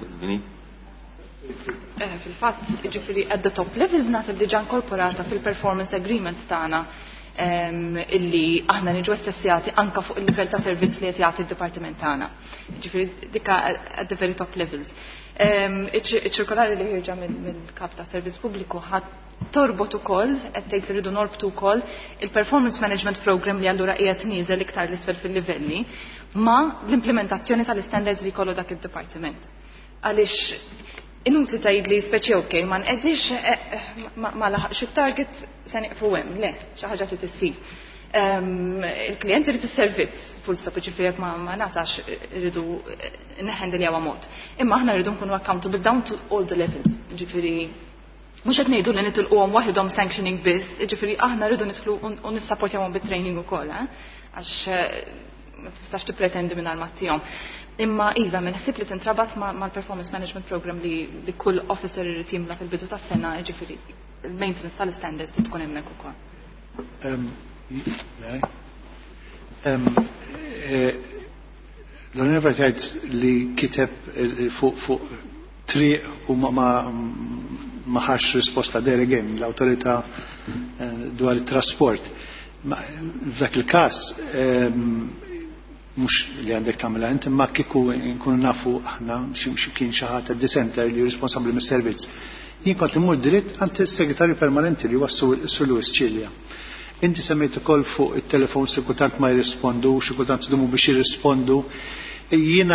fil-fatt, ġifiri, at the top levels nasib diġa inkorporata fil-performance agreements tagħna illi aħna niġu assessjati anka fuq il-livell ta' servizz li qed jagħti d-dipartiment tagħna. Ġifiri, dikka at the very top levels. Iċ-ċirkolari li ħirġa mill-kap ta' servizz pubbliku ħadd torbot ukoll, qed tgħid li rridu norbtu wkoll il-performance management program li allura qiegħed nieżel iktar l-isfel fil-livelli ma' l-implementazzjoni tal-istandards li jkollu dak id-dipartiment. Għaliex inutli tgħid li speċi okej, ma nqegħdix ma laħaqx it-target se nieqfu hemm, le, xi ħaġa trid issir. Il-klient irid is-servizz full stop, ġifieri ma nagħtax irridu neħendiljaw mod. Imma aħna rridu nkunu accountable down to all the levels. Ġifieri mhux qed ngħidu li nitilquhom waħedhom sanctioning biss, ġifieri aħna rridu nidħlu u nissapportjawhom bit-training ukoll, għax ma tistax tippretendi mingħajr ma tihom. Imma iva minn ħsib li tintrabat mal-performance management program li kull officer irid jimla fil-bidu tas-sena, ġifieri il-maintenance tal-standards li tkun hemmhekk ukoll. L-Onorevoli tgħid li kiteb fuq triq u ma ħarx risposta deregen l-awtorità dwar it-trasport. F'dak il-każ mux li għandek tamela inti, ma kiku nkunu nafu aħna kien xaħat id-center li responsabli mis-servizz. Jien kont immur dritt għand is-segretarju permanenti li huwa Sur Luis Ċilja. Inti semmejt ukoll fuq it-telefon xi kultant ma jirrispondu, xi kultant idumu biex jirrispondu. Jiena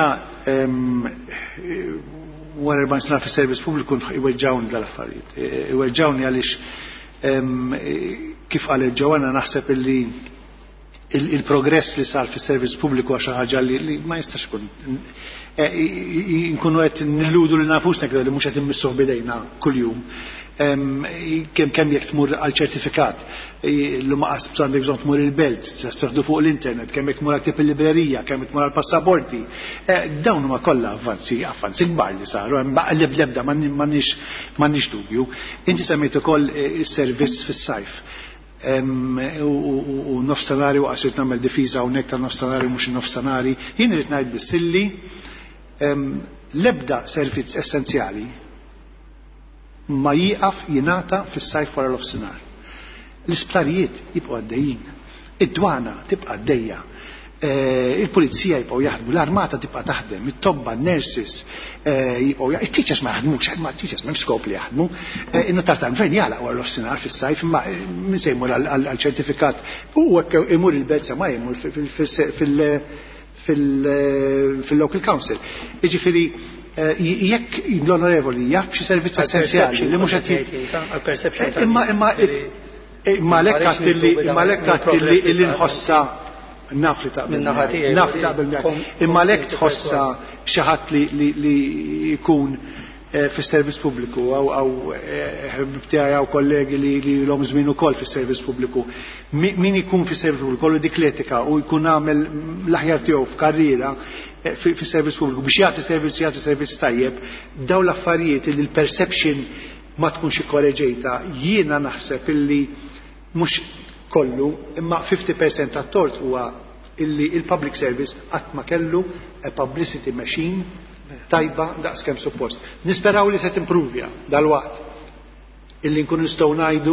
wara 40 sena fis-servizz pubbliku iweġġawni dal-affarijiet. Iweġġawni għaliex kif qalet Ġoanna naħseb illi il-progress li sar fis-servizz pubbliku għax ħaġa li ma jistax ikun. Nkunu qed nilludu li nafusna li mhux qed immissuh bidejna kuljum. Kemm jekk tmur għal ċertifikat, l-ma qasbs għandek bżonn tmur il-belt, tistaħdu fuq l-internet, kemm jekk tmur għal tip il-librerija, kemm jekk tmur għal passaporti. Dawn huma kollha avvanzi kbar li saru, l-ebda m'għandniex dubju. Inti semmejt ukoll is-servizz fis-sajf. U nofstanari u għasrit namel difiża u nektar nofstanari mux nofstanari, jien rrit ngħid biss illi l-ebda servizz essenzjali ma jieqaf jingħata fis-sajf wara l-ofsinar. L-isptarijiet jibqgħu għaddejjin, id-dwana tibqa' għaddejja, il-pulizija jibqgħu jaħdmu, l-armata tibqa' taħdem, it-tobba, n-nurses jibqgħu jaħdmu, it-teachers ma jaħdmux, teachers m'hemmx skop li jaħdmu, in-notar tal-gvern jagħlaq wara l-ofsinhar fis-sajf, imma min se jmur għall-ċertifikat u hekk imur il-belza ma jmur fil-local council. Jiġifieri jekk l-onorevoli jaf xi servizz essenzjali li mhux qed imma lekkat li nħossa naf li taqbel imma lek tħossa xi ħadd li jkun fis-servizz pubbliku aw btiegħi aw kollegi li l-hom żmien ukoll fis-servizz pubbliku. Min ikun fis-servizz pubbliku kollu dik l-etika u jkun għamel l-aħjar tiegħu f'karriera fis-servizz pubbliku biex jagħti servizz tajjeb, daw l-affarijiet li l-perception ma tkunx ikkoreġejta, jiena naħseb illi mhux kollu, imma 50% tat-tort huwa illi il-public service qatt ma kellu a publicity machine tajba daqskemm suppost. Nisperaw li se timprovja dal-waqt illi nkunu nistgħu ngħidu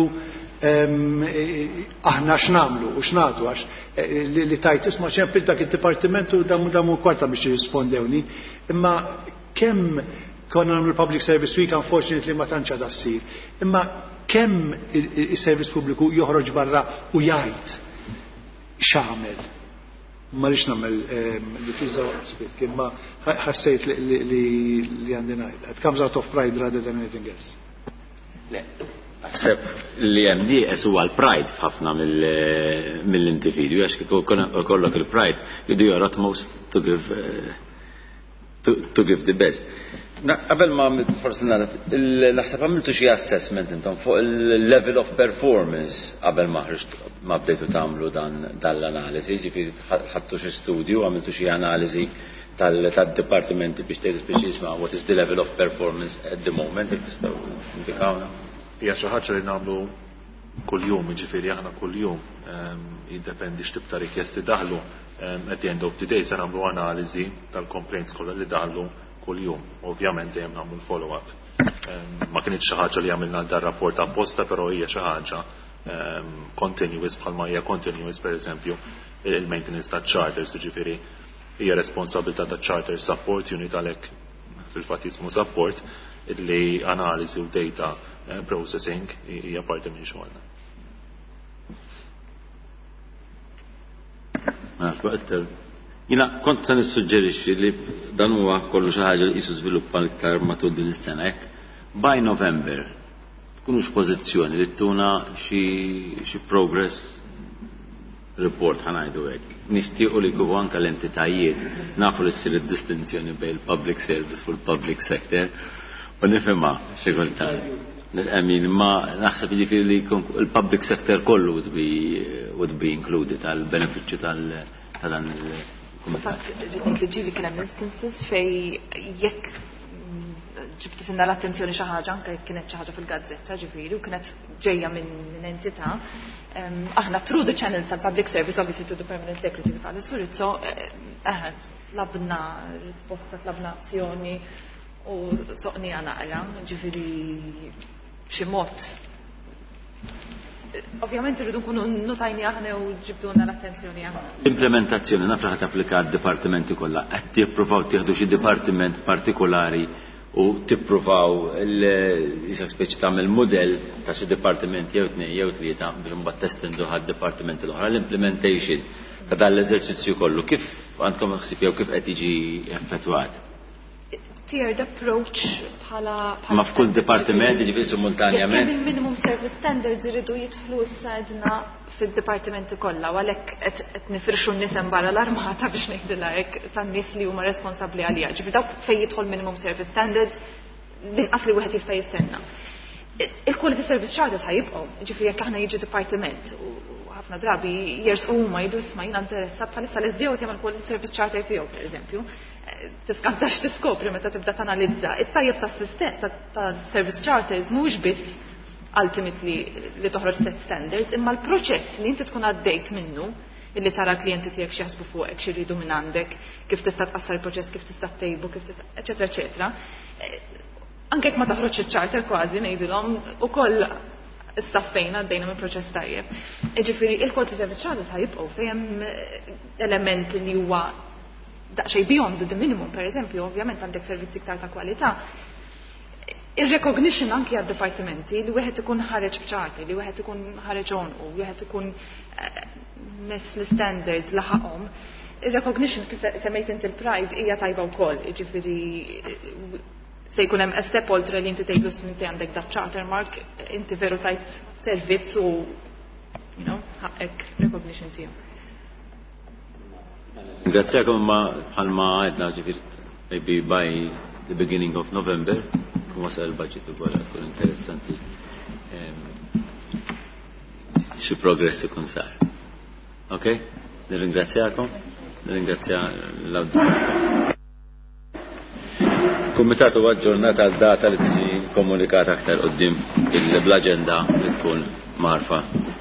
aħna x'namlu u x'nagħtu għax li tajt isma' ċempil dak id-dipartimentu damu kwarta biex jirrispondewni, imma kemm konna nagħmlu public service week unfortunately ma tantx għadha ssir. Imma kemm is-servizz pubbliku joħroġ barra u jgħid x'għamel. Ma rix nagħmel difiża waqt imma ħassejt li għandi ngħid. It comes out of pride rather than anything else. Le, naħseb li hemm nieqes huwa l-pride f'ħafna mill-individwi għax kieku kollok il-pride you do your utmost to give the best. Qabel ma forsi naħseb għamiltu xi assessment intom fuq il-level of performance qabel ma bdejtu tagħmlu dan l-analiżi, ġifieri ħadtu xi studju, għamiltu xi analiżi tad-dipartimenti biex tgħidu biex jisma' what is the level of performance at the moment, jekk tistgħu indikawna. Hija xi ħaġa li nagħmlu kuljum, ġifieri aħna kuljum jiddependi x'tib ta' rikjesti daħlu at the end of the day se nagħmlu analiżi tal-complaints kollha li daħlu kuljum. Ovvjament dejjem nagħmlu l-follow-up. Ma kienx xi ħaġa li għamilna dar-rapport apposta, però hija xi ħaġa continuous bħalma hija continuous pereżempju il-maintenance taċ-charters, jiġifieri hija responsabilità taċ-charter support unit għalhekk fil-fatt jismu support illi analiżi u data processing hija parti minn xogħolna. Jina kont se nissuġġerixxi li dan huwa kollu xi ħaġa li qisu żviluppa iktar matul din is-sena hekk. By November tkunu x'pożizzjoni li tuna xi progress report ħanajdu hekk. Nixtiequ li jkunu anke l-entitajiet nafu li ssir id-distinzjoni bejn il-public service u l-public sector u nifhimha xi kultant. Ma naħseb jiġifieri li il-public sector kollu would be included għall-benefiċċju ta' dan Fatt, li ġivi kien hemm instances fej jekk ġibtisinna l-attenzjoni xi ħaġa anke kienet xi ħaġa fil-gazzetta ġifieri u kienet ġejja minn entità. Aħna through the channels tal-public service, obviously to the permanent secretary tal-Surizzo, tlabna risposta, tlabna azzjoni u soqni naqra, ġifieri b'xi mod. Ovvjament irridu nkunu notajni aħna u ġibduna l-attenzjoni aħna. L-implementazzjoni nafra ħad applika għad-dipartimenti kollha. Qed tippruvaw tieħdu xi dipartiment partikolari u tippruvaw jisak speċi tagħmel mudell ta' xi dipartiment jew tnejn jew tlieta biex imbagħad testendu għad-dipartimenti l-oħra. L-implementation ta' dan l-eżerċizzju kollu kif għandkom ħsieb jew kif qed jiġi effettwat? Tiered approach bħala ma f'kull dipartiment jiġifieri simultanjament. Kemm il-minimum service standards iridu jidħlu issa għedna fid-dipartimenti kollha u għalhekk qed nifirxu n-nisem barra l-armata biex ngħidilha hekk tan-nies li huma responsabbli għalija. Ġifieri dawk fejn jidħol minimum service standards l-inqas li wieħed jista' jistenna. Il-quality service charters ħajibqgħu, ġifieri jekk aħna jiġi dipartiment ħafna drabi jersqu huma jdu isma' jiena interessat bħalissa l-SDO jagħmel quality service charter tiegħu pereżempju. Tiskantax tiskopri meta tibda tanalizza. It-tajjeb ta' service charters mhux biss ultimately li toħroġ set standards, imma l-proċess li inti tkun għaddejt minnu illi tara klijenti tiegħek x'jaħsbu fuqek, x'iridu minn għandek, kif tista' tqassar il-proċess, kif tista' tejbu, kif tista' eċetera eċetera. Anke jekk ma toħroġ iċ-charter kważi ngħidilhom ukoll is-saffejn għaddejna minn proċess tajjeb. Ġifieri il-quality service charters ħajibqgħu fejn element li huwa daqsxejn beyond the minimum, per eżempju, ovvjament għandek servizzi iktar ta' kwalità. Ir-recognition anki għad-dipartimenti li wieħed ikun ħareġ b'ċarti, li wieħed ikun ħareġ onqu, wieħed ikun mess l-standards laħaqhom. Ir-recognition kif semmejt inti l-pride hija tajba wkoll, jiġifieri se jkun hemm step oltre li inti tgħidu inti għandek dat charter mark, inti veru tajt servizz u ħaqek recognition tiegħu. Grazzjakom ma bħalma għedna ġifirt maybe by the beginning of November kun wasal il-budget ukoll tkun interessanti xi progress ikun sar. Okay? Nirringrazzjakom, nirringrazzja l-awdituri. Kumitat huwa ġġornata għal data li tiġi komunikata aktar qudiem bl-aġenda li tkun marfa.